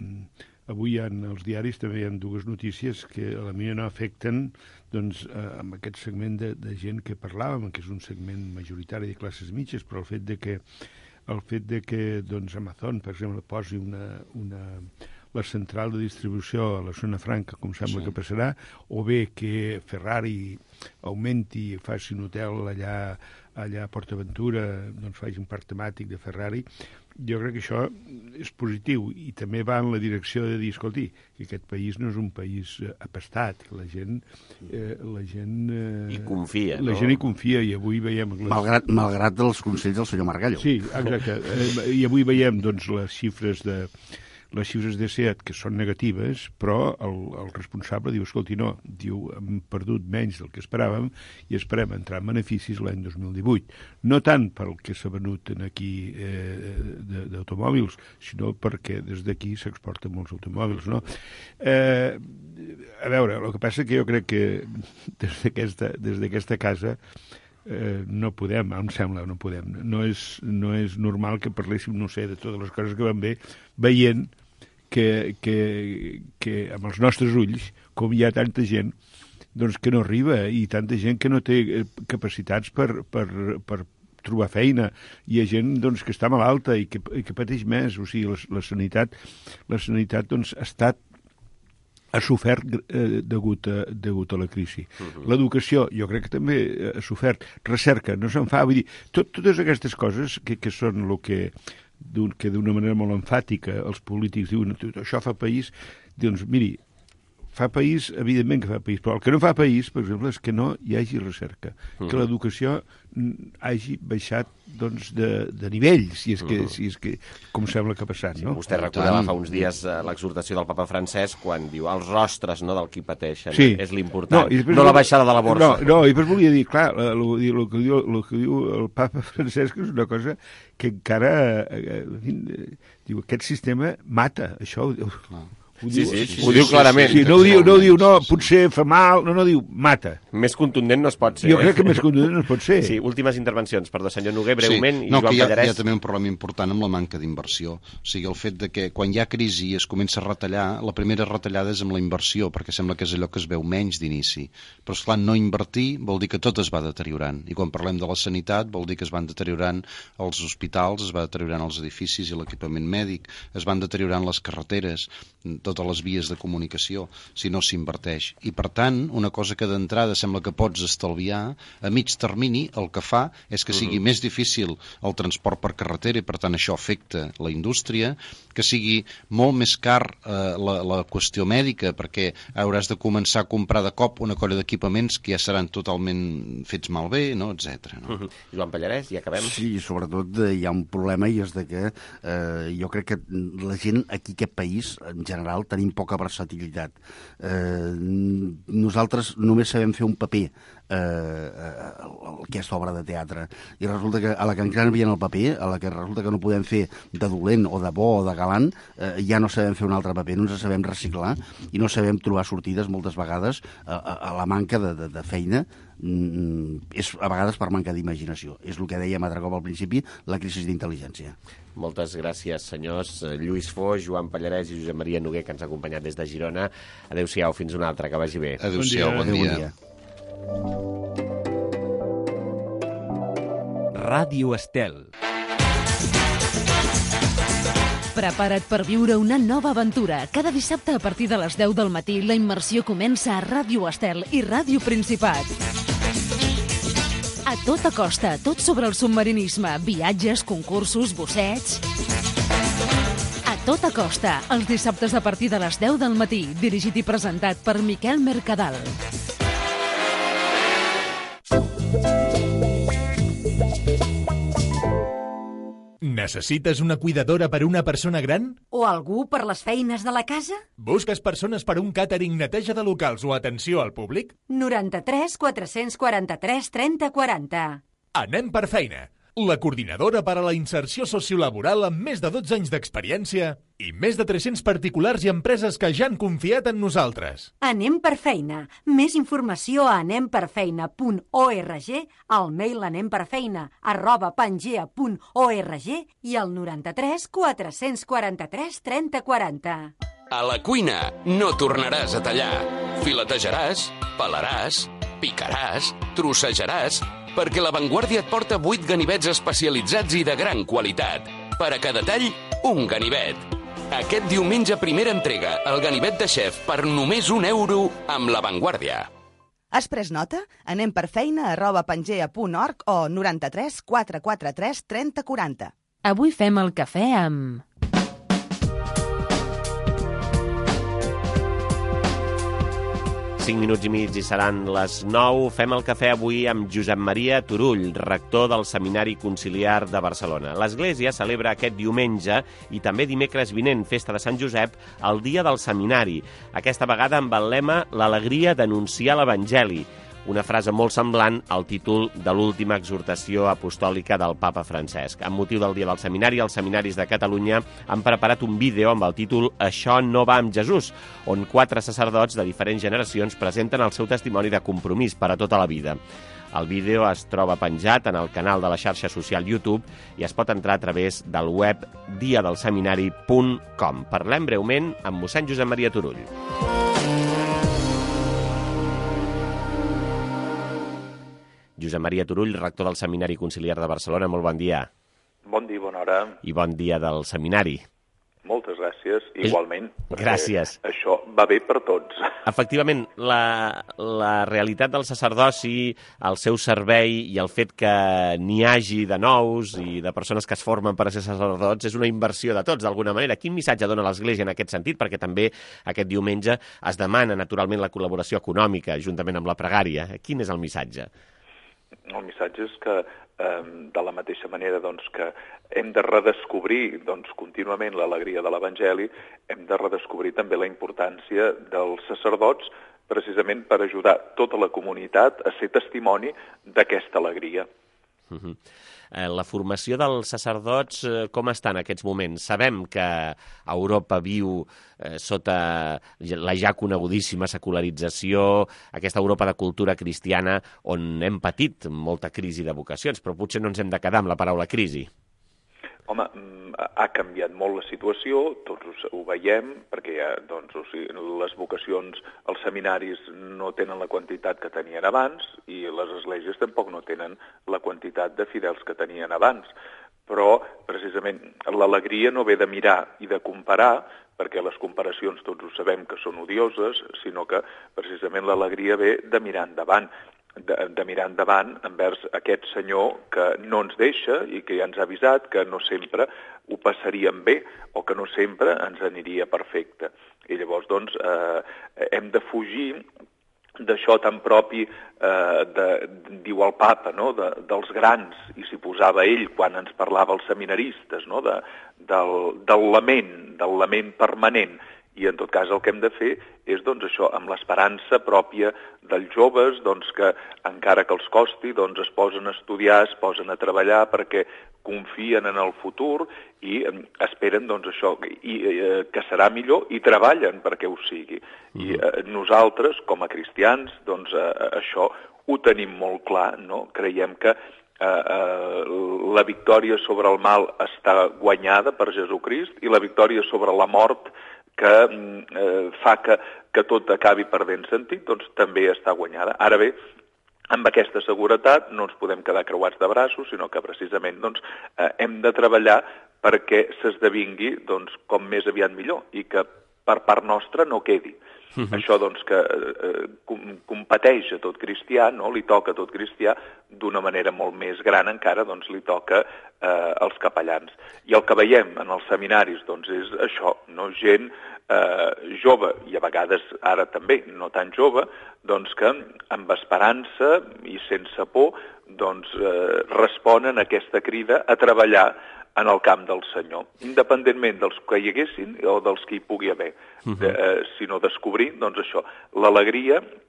avui en els diaris també hi ha dues notícies que a la millor no afecten doncs, eh, amb aquest segment de, de gent que parlàvem, que és un segment majoritari de classes mitges, però el fet de que, el fet de que doncs, Amazon, per exemple, posi una, una, la central de distribució a la zona franca, com sembla sí. que passarà, o bé que Ferrari augmenti i faci un hotel allà, allà a PortAventura, doncs faci un parc temàtic de Ferrari, jo crec que això és positiu i també va en la direcció de dir, escolti, que aquest país no és un país apestat, que la gent... Eh, la gent eh, hi confia, la no? La gent hi confia i avui veiem... Les... Malgrat, malgrat els consells del senyor Margallo. Sí, exacte. Eh, I avui veiem doncs, les xifres de... les xifres de SEAT, que són negatives, però el, el responsable diu, escolti, no, diu, hem perdut menys del que esperàvem i esperem entrar en beneficis l'any dos mil divuit. No tant pel que s'ha venut aquí eh, d'automòbils, sinó perquè des d'aquí s'exporten molts automòbils, no? Eh, a veure, el que passa que jo crec que des d'aquesta des d'aquesta casa Eh, no podem, em sembla, no podem. No és, no és normal que parléssim, no sé, de totes les coses que van bé, veient que, que, que amb els nostres ulls, com hi ha tanta gent doncs, que no arriba i tanta gent que no té capacitats per, per, per trobar feina, i hi ha gent doncs, que està malalta i que, i que pateix més. O sigui, la, la sanitat, la sanitat doncs, ha estat ha sofert eh, degut, a, degut a la crisi. Uh-huh. L'educació, jo crec que també ha sofert. Recerca, no se'n fa. Vull dir, tot, totes aquestes coses que, que són el que, que d'una manera molt emfàtica els polítics diuen, això fa país, doncs miri, fa país, evidentment que fa país, però el que no fa país, per exemple, és que no hi hagi recerca, uh-huh. que l'educació hagi baixat doncs, de, de nivell, si és, que, uh-huh. si és que, com sembla que ha passat, sí, no? Vostè recordava fa uns dies uh, l'exhortació del papa Francesc quan diu els rostres, no, del qui pateixen, sí. és l'important, no, no la baixada de la borsa. No, no, i després volia dir, clar, el, el, el, que diu, el que diu el papa Francesc és una cosa que encara, eh, eh, diu, aquest sistema mata, això... No. Ho sí, diu, sí, sí, ho sí, diu clarament. Sí, no, ho diu, no ho diu, no, potser fa mal, no, no diu, mata. Més contundent no es pot ser. Jo crec que més contundent no es pot ser. Sí, últimes intervencions, perdó, senyor Noguer, breument, sí. i no, Joan hi ha, Pallarès. Hi ha també un problema important amb la manca d'inversió. O sigui, el fet de que quan hi ha crisi es comença a retallar, la primera retallada és amb la inversió, perquè sembla que és allò que es veu menys d'inici. Però, esclar, no invertir vol dir que tot es va deteriorant. I quan parlem de la sanitat vol dir que es van deteriorant els hospitals, es va deteriorant els edificis i l'equipament mèdic, es van deteriorant les carreteres, totes les vies de comunicació, si no s'inverteix. I, per tant, una cosa que d'entrada sembla que pots estalviar, a mig termini el que fa és que sigui uh-huh. més difícil el transport per carretera i, per tant, això afecta la indústria, que sigui molt més car eh, la, la qüestió mèdica, perquè hauràs de començar a comprar de cop una colla d'equipaments que ja seran totalment fets malbé, no? etcètera. No? Uh-huh. Joan Pallarès, ja acabem. Sí, sobretot eh, hi ha un problema i és de que eh, jo crec que la gent aquí, aquest país, en general, tenim poca versatilitat. Eh, nosaltres només sabem fer un paper, eh, aquesta obra de teatre, i resulta que a la que ens envien el paper, a la que resulta que no podem fer de dolent o de bo o de galant, eh, ja no sabem fer un altre paper, no ens sabem reciclar i no sabem trobar sortides moltes vegades a, a, a la manca de, de, de feina. Mm, és a vegades per manca d'imaginació. És el que dèiem altre cop al principi, la crisi d'intel·ligència. Moltes gràcies, senyors Lluís Foix, Joan Pallarès i Josep Maria Noguer, que ens ha acompanyat des de Girona. Adéu-siau, fins una altra, que vagi bé. Adéu-siau, bon dia. Bon dia. Ràdio Estel. Prepara't per viure una nova aventura. Cada dissabte a partir de les deu del matí la immersió comença a Ràdio Estel i Ràdio Principat. A tota costa, tot sobre el submarinisme, viatges, concursos, bossets... A tota costa, els dissabtes a partir de les deu del matí, dirigit i presentat per Miquel Mercadal. Necessites una cuidadora per una persona gran? O algú per les feines de la casa? Busques persones per un càtering, neteja de locals o atenció al públic? noranta-tres quatre-cents quaranta-tres trenta quaranta. Anem per feina. la coordinadora per a la inserció sociolaboral amb més de dotze anys d'experiència i més de tres-cents particulars i empreses que ja han confiat en nosaltres. Anem per feina. Més informació a anem per feina punt org, al mail anemperfeina arroba pangea punt org i al noranta-tres quatre-cents quaranta-tres trenta quaranta. A la cuina no tornaràs a tallar. Filetejaràs, pelaràs, picaràs, trossejaràs, perquè La Vanguardia et porta vuit ganivets especialitzats i de gran qualitat. Per a cada tall, un ganivet. Aquest diumenge primera entrega, el ganivet de xef per només un euro amb La Vanguardia. Has pres nota? Anem per feina arroba pangea punt org o noranta-tres quatre quaranta-tres trenta quaranta. Avui fem el cafè amb... cinc minuts i mig i seran les nou. Fem el cafè avui amb Josep Maria Turull, rector del Seminari Conciliar de Barcelona. L'Església celebra aquest diumenge i també dimecres vinent, festa de Sant Josep, el dia del seminari. Aquesta vegada amb el lema «L'alegria d'anunciar l'Evangeli», una frase molt semblant al títol de l'última exhortació apostòlica del papa Francesc. Amb motiu del Dia del Seminari, els seminaris de Catalunya han preparat un vídeo amb el títol «Això no va amb Jesús», on quatre sacerdots de diferents generacions presenten el seu testimoni de compromís per a tota la vida. El vídeo es troba penjat en el canal de la xarxa social YouTube i es pot entrar a través del web dia del seminari punt com. Parlem breument amb mossèn Josep Maria Turull. Josep Maria Turull, rector del Seminari Conciliar de Barcelona, molt bon dia. Bon dia, bona hora. I bon dia del seminari. Moltes gràcies, igualment. Gràcies. Això va bé per tots. Efectivament, la, la realitat del sacerdoci, el seu servei i el fet que n'hi hagi de nous i de persones que es formen per a ser sacerdots és una inversió de tots, d'alguna manera. Quin missatge dona l'Església en aquest sentit? Perquè també aquest diumenge es demana naturalment la col·laboració econòmica juntament amb la pregària. Quin és el missatge? El missatge és que, eh, de la mateixa manera doncs, que hem de redescobrir doncs, contínuament l'alegria de l'Evangeli, hem de redescobrir també la importància dels sacerdots precisament per ajudar tota la comunitat a ser testimoni d'aquesta alegria. Uh-huh. Eh, la formació dels sacerdots, eh, com està en aquests moments? Sabem que Europa viu eh, sota la ja conegudíssima secularització, aquesta Europa de cultura cristiana on hem patit molta crisi de vocacions, però potser no ens hem de quedar amb la paraula crisi. Home, ha canviat molt la situació, tots ho veiem, perquè ja, doncs, o sigui, les vocacions, els seminaris no tenen la quantitat que tenien abans i les esglésies tampoc no tenen la quantitat de fidels que tenien abans. Però, precisament, l'alegria no ve de mirar i de comparar, perquè les comparacions tots ho sabem que són odioses, sinó que, precisament, l'alegria ve de mirar endavant. De, de mirar endavant envers aquest senyor que no ens deixa i que ja ens ha avisat que no sempre ho passaríem bé o que no sempre ens aniria perfecte. I llavors, doncs, eh, hem de fugir d'això tan propi, eh, de, diu el papa, no? de, dels grans, i s'hi posava ell quan ens parlava als seminaristes, no? de, del, del lament, del lament permanent. I en tot cas el que hem de fer és doncs, això, amb l'esperança pròpia dels joves, doncs, que encara que els costi, doncs, es posen a estudiar, es posen a treballar perquè confien en el futur i eh, esperen doncs, això, i, eh, que serà millor i treballen perquè ho sigui. Mm. I eh, nosaltres, com a cristians, doncs, eh, això ho tenim molt clar, no? Creiem que eh, eh, la victòria sobre el mal està guanyada per Jesucrist i la victòria sobre la mort que eh, fa que, que tot acabi perdent sentit, doncs també està guanyada. Ara bé, amb aquesta seguretat no ens podem quedar creuats de braços, sinó que precisament doncs, eh, hem de treballar perquè s'esdevingui doncs, com més aviat millor i que per part nostra no quedi. Uh-huh. Això doncs, que eh, com, competeix a tot cristià, no? Li toca a tot cristià d'una manera molt més gran encara, doncs li toca eh, als capellans. I el que veiem en els seminaris doncs, és això, no? Gent eh, jove, i a vegades ara també no tan jove, doncs que amb esperança i sense por doncs, eh, responen a aquesta crida a treballar en el camp del Senyor, independentment dels que hi haguessin o dels que hi pugui haver, uh-huh. de, eh, sinó descobrir, doncs això, l'alegria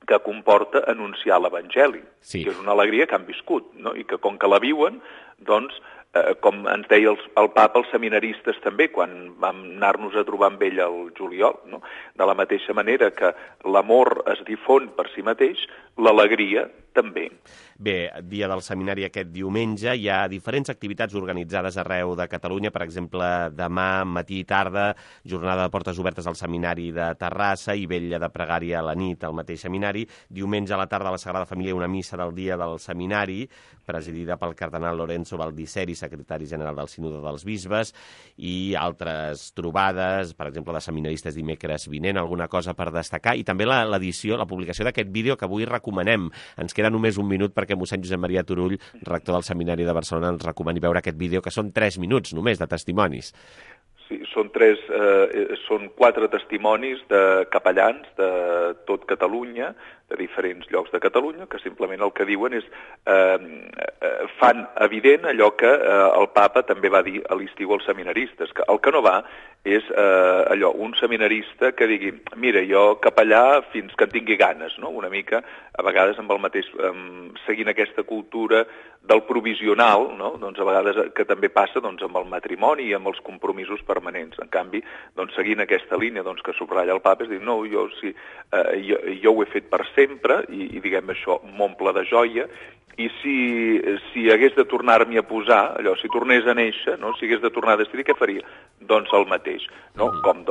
que comporta anunciar l'Evangeli, sí. que és una alegria que han viscut, no? I que com que la viuen, doncs, eh, com ens deia el, el papa, els seminaristes també, quan vam anar-nos a trobar amb ell al juliol, no? De la mateixa manera que l'amor es difon per si mateix, l'alegria també. Bé, dia del seminari aquest diumenge, hi ha diferents activitats organitzades arreu de Catalunya, per exemple, demà, matí i tarda, jornada de portes obertes al seminari de Terrassa i vetlla de pregària a la nit al mateix seminari. Diumenge a la tarda a la Sagrada Família una missa del dia del seminari, presidida pel cardenal Lorenzo Baldisseri, secretari general del Sínode dels Bisbes, i altres trobades, per exemple, de seminaristes dimecres vinent, alguna cosa per destacar, i també l'edició, la publicació d'aquest vídeo que avui recomanem. Ens queda només un minut perquè mossèn Josep Maria Turull, rector del Seminari de Barcelona, ens recomani veure aquest vídeo, que són tres minuts només de testimonis. Sí, són, tres, eh, són quatre testimonis de capellans de tot Catalunya, de diferents llocs de Catalunya, que simplement el que diuen és eh, eh, fan evident allò que eh, el papa també va dir a l'estiu als seminaristes, que el que no va és eh, allò, un seminarista que digui, mira, jo capellà fins que en tingui ganes, no? Una mica, a vegades amb el mateix, eh, seguint aquesta cultura del provisional, no? Doncs a vegades que també passa doncs, amb el matrimoni i amb els compromisos permanents. En canvi, doncs, seguint aquesta línia doncs, que subratlla el papa, és dir, no, jo, sí, eh, jo, jo ho he fet per sempre i, i diguem això, m'omple de joia, i si, si hagués de tornar-m'hi a posar, allò, si tornés a néixer, no? Si hagués de tornar a decidir, què faria? Doncs el mateix, no? Com